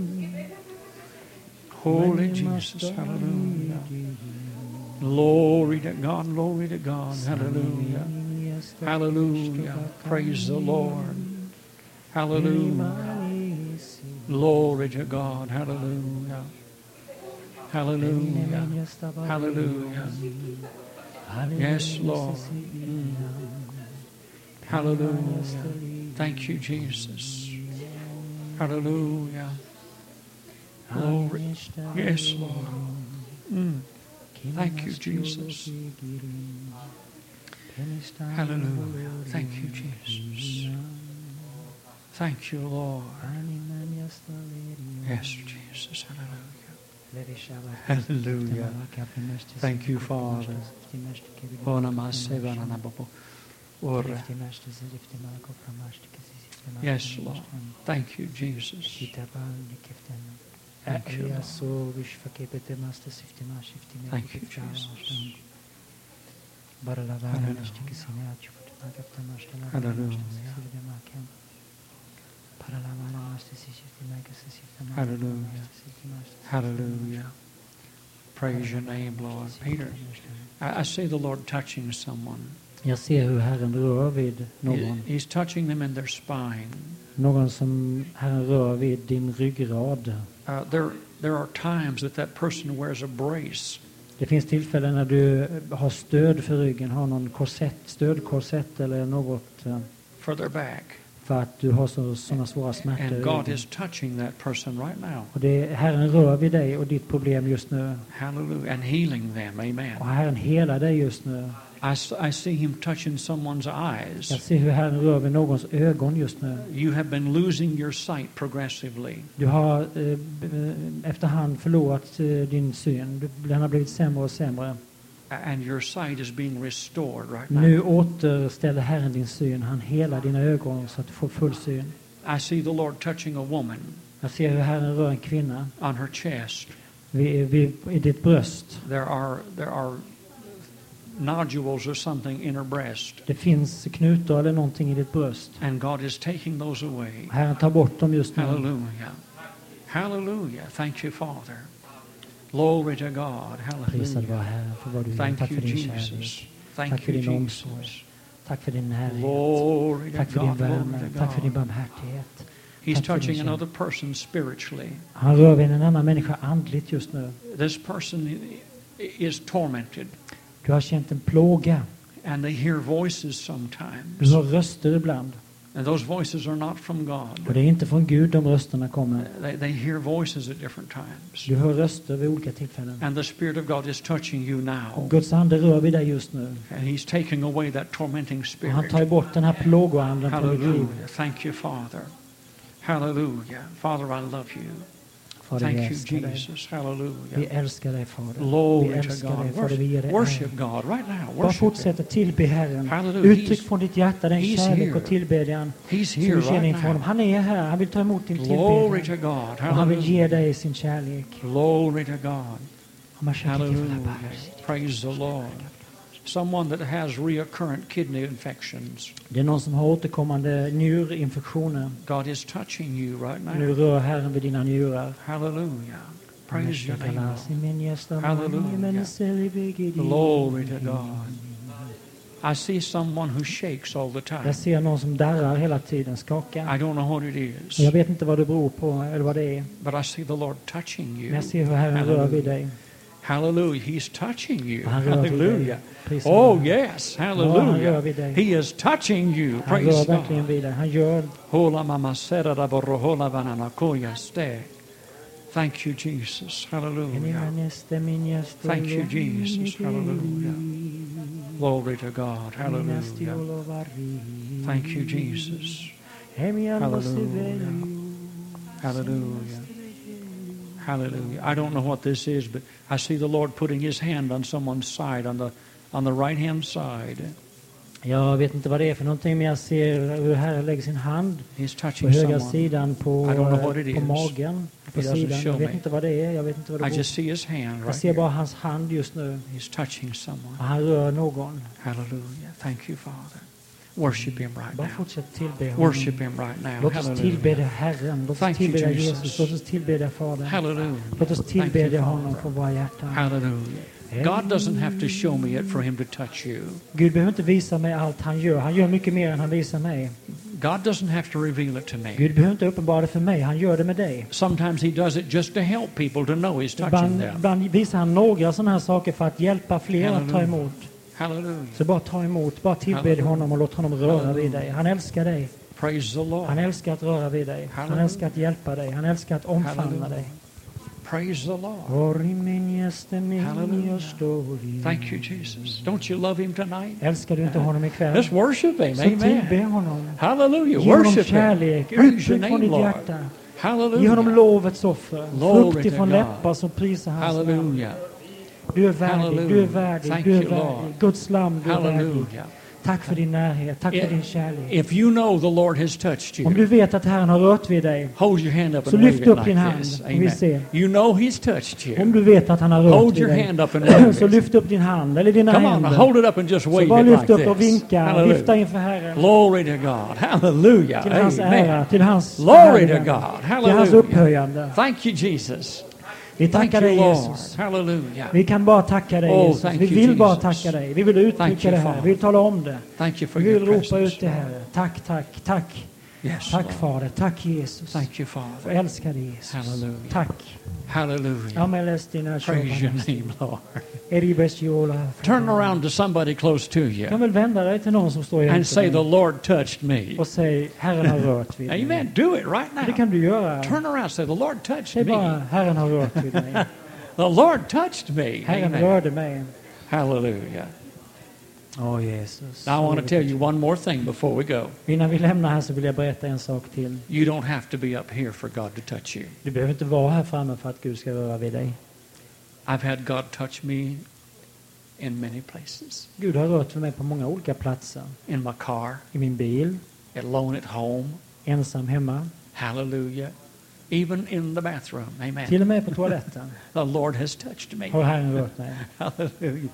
Holy Jesus, hallelujah. Glory to God, glory to God, hallelujah. Hallelujah. Praise the Lord. Hallelujah. Glory to God, hallelujah. Hallelujah. Hallelujah. Yes, Lord. Mm. Hallelujah. Thank you, Jesus. Hallelujah. Glory. Yes, Lord. Mm. Thank you, Jesus. Hallelujah. Thank you, Jesus. Thank you, Lord. Yes, Jesus. Hallelujah. Hallelujah. Thank you, Father. Ona masevana na bobo. Ora. Yes, Lord. Thank you, Jesus. Thank you, Lord. Thank you, Jesus. Hallelujah. Hallelujah. Hallelujah. Praise your name, Lord. Peter, I, I see the Lord touching someone. Jag ser hur Herren rör vid någon. He, he's touching them in their spine. Någon som Herren rör vid din ryggrad. Uh, there, there are times that that person wears a brace. Det finns tillfällen när du har stöd för ryggen, har någon korsett, stödkorsett eller något uh, for their back. För att du har så, såna svåra smärtor. And God is touching that person right now. Och det, Herren rör vid dig och ditt problem just nu. Hallelujah. And healing them. Amen. Och Herren helar dig just nu. I, I see him touching someone's eyes. Jag ser hur Herren rör vid någons ögon just nu. You have been losing your sight progressively. Du har eh, efterhand förlorat eh, din syn. Den har blivit sämre och sämre. And your sight is being restored right now. Nu återställer Herren din syn. Han helar dina ögon så att du får full syn. I see the Lord touching a woman. Jag ser hur Herren rör en kvinna. On her chest. Vid, vid, i ditt bröst. There are there are nodules or something in her breast. Det finns knutor eller någonting i ditt bröst. And God is taking those away. Herren tar bort dem just nu. Hallelujah. Hallelujah. Thank you, Father. Glory to God. Prisad vare Herren för vad du gör. Tack för din kärlek. Tack för din omsorg. Tack för din närhet. Tack för din värme. Tack för din barmhärtighet. He's touching another person spiritually. Han rör vid en annan människa andligt just nu. This person is tormented. Du har känt en plåga. And they hear voices sometimes. Du hör röster ibland. And those voices are not from God. Och det är inte från Gud de rösterna kommer. They, they hear voices at different times. Du hör röster vid olika tillfällen. And the Spirit of God is touching you now. Och Guds ande rör vid dig just nu. And He's taking away that tormenting spirit. Och han tar bort den här plågoanden från ditt liv. Hallelujah. Thank you, Father. Hallelujah. Father, I love you. Fader, Thank vi you, älskar dig. Jesus. Hallelujah. Vi älskar dig, Fader. Glory vi to älskar God. dig, Fader. Vi ger dig Worship ära. God right now. Bara Worship fortsätt att tillbe Herren. Hallelujah. Uttryck från ditt hjärta den He's kärlek here. och tillbedjan He's som here du känner right inför honom. now. Han är här. Han vill ta emot din Glory tillbedjan. to God. Och han vill Hallelujah. ge dig sin kärlek. Glory to God. Hallelujah. Hallelujah. Praise the Lord. Someone that has recurrent kidney infections. Det är någon som har återkommande njurinfektioner. God is touching you right Nu now. rör Herren vid dina njurar. Hallelujah. Praise your name, Lord. Hallelujah. Glory to God. I see someone who shakes all the time. Jag ser någon som darrar hela tiden, skakar. I don't know what it is. Jag vet inte vad det beror på eller vad det är. But I see the Lord touching Men you. jag ser hur Herren rör vid dig. Hallelujah. He's touching you. Han rör vid dig. Hallelujah. Prisa Oh Herren. yes. Ja, han rör Hallelujah. vid dig. He is touching you. Han Praise rör God. verkligen vid dig. Han gör. Hola mama serada borrohola banana koya ste. Thank you, Jesus. Hallelujah. Thank you, Jesus. Hallelujah. Glory to God. Hallelujah. Thank you, Jesus. Hallelujah. Hallelujah. Hallelujah. I don't know what this is, but I see the Lord putting his hand on someone's side, on the on the right-hand side. Jag vet inte vad det är för någonting, men jag ser hur Herren lägger sin hand He's på touching högra someone. sidan på, I don't know what it på is. magen, på He doesn't sidan. show Jag vet me. inte vad det är. Jag vet inte vad det I är. just see his hand Jag right ser here. bara hans hand just nu. He's touching someone. Och han rör någon. Hallelujah. Thank you, Father. Worship him right Bara now. fortsätt tillbe honom. Worship him right now. Låt oss tillbe Herren. Låt Thank oss you, tillbe Jesus. Jesus. Låt oss tillbe Fader. Hallelujah. Låt oss Thank you, tillbe Father. honom från våra hjärtan. Hallelujah. God doesn't have to show me it for him to touch you. Gud behöver inte visa mig allt han gör. Han gör mycket mer än han visar mig. God doesn't have to reveal it to me. Gud behöver inte uppenbara det för mig. Han gör det med dig. Sometimes he does it just to help people to know he's touching Ibland, them. ibland visar han några sådana här saker för att hjälpa fler att ta emot. Hallelujah. Så bara ta emot, bara tillbe Hallelujah. honom och låt honom röra vid dig. Han älskar dig. Praise the Lord. Han älskar att röra vid dig. Han Hallelujah. älskar att hjälpa dig. Han älskar att omfamna Hallelujah. dig. Praise the Lord. Hallelujah. Thank you, Jesus. Don't you love him tonight? Älskar du inte honom ikväll? Let's worship him. Så tillbe Amen. honom. Hallelujah. Ge honom Worship him. kärlek. Praise your Uttryck från name, ditt Lord. hjärta. Ge honom Hallelujah. lovets offer. Glory Frukt to ifrån God. läppar som prisar hans namn. Hallelujah. Du är värdig, du är Hallelujah. värdig, Thank du är you, Lord. värdig. Guds lam, du är värdig. Hallelujah. Tack för din närhet. Tack för din kärlek. If you know the Lord has touched Om you, du vet att Herren har rört vid dig, hold your hand up så and wave lyft it upp din like hand this. och vi ser. Amen. You know He's touched Om you. du vet att han har rört Hold vid your dig, hand up and wave så it. lyft upp din hand eller dina Come on, händer. hold it up and just Så wave bara it lyft like upp och this. vinka, Hallelujah. vifta inför Herren. Glory to God. Hallelujah. Till hans Amen. ära, till hans Glory to härlighet, God. till hans Hallelujah. upphöjande. Thank you, Jesus. Vi Thank tackar you, dig, Lord. Jesus. Hallelujah. Vi kan bara tacka dig, Oh, Jesus. thank Vi you, vill bara Jesus. tacka dig. Vi vill Thank uttrycka you, det här. Father. Vi vill tala om det. Thank you for Vi your vill ropa presence. ut det här. Tack, tack, tack. Yes, Tack, Lord. Fader. Tack, Jesus. Thank you, Jag Father. älskar dig, Jesus. Hallelujah. Tack. Hallelujah. Ameles dina Praise your name, Lord. Eribesjola. Turn around to somebody close to Du kan you väl vända dig till någon som står and jämte say, The dig Lord touched me. och säg, Herren har rört vid mig. Amen. Do it right Det now. kan du göra. Turn around and say, The Lord touched Säg bara, me. Herren har rört vid mig. The Lord touched me. Herren Amen. rörde mig. Hallelujah. Åh, Jesus. Now I want to tell you one more thing before we go. Innan vi lämnar här så vill jag berätta en sak till. You don't have to be up here for God to touch you. Du behöver inte vara här framme för att Gud ska röra vid dig. I've had God touch me in many places. Gud har rört vid mig på många olika platser. In my car, I min bil, alone at home. ensam hemma, Hallelujah. Even in the bathroom. Amen. till och med på toaletten The Lord has touched me. har Herren rört mig. Hallelujah.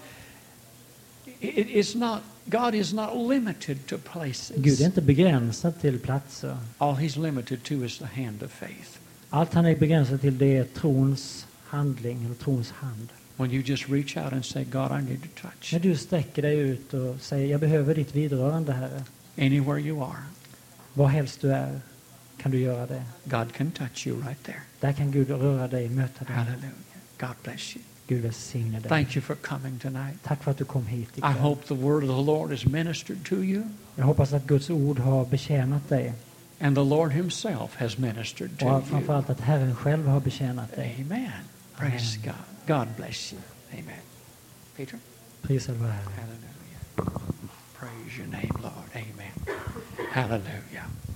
It, it's not, God is not limited to places. Gud är inte begränsad till platser. All He's limited to is the hand of faith. Allt han är begränsad till det är trons handling eller trons hand. When you just reach out and say, God, I need to touch. När du sträcker dig ut och säger, jag behöver ditt vidrörande, Herre. Anywhere you are, Var helst du är kan du göra det. God can touch you right there. Där kan Gud röra dig, möta dig. Hallelujah. God bless you. Gud välsigne dig. Thank you for coming tonight. Tack för att du kom hit I ikväll. hope the word of the Lord is ministered to you, Jag hoppas att Guds ord har betjänat dig. and the Lord Himself has ministered to Och you. framförallt att Herren själv har betjänat dig. Amen. Praise Amen. God. God bless you. Amen. Peter? Prisad vare Herren. Hallelujah. Praise your name, Lord. Amen. Hallelujah.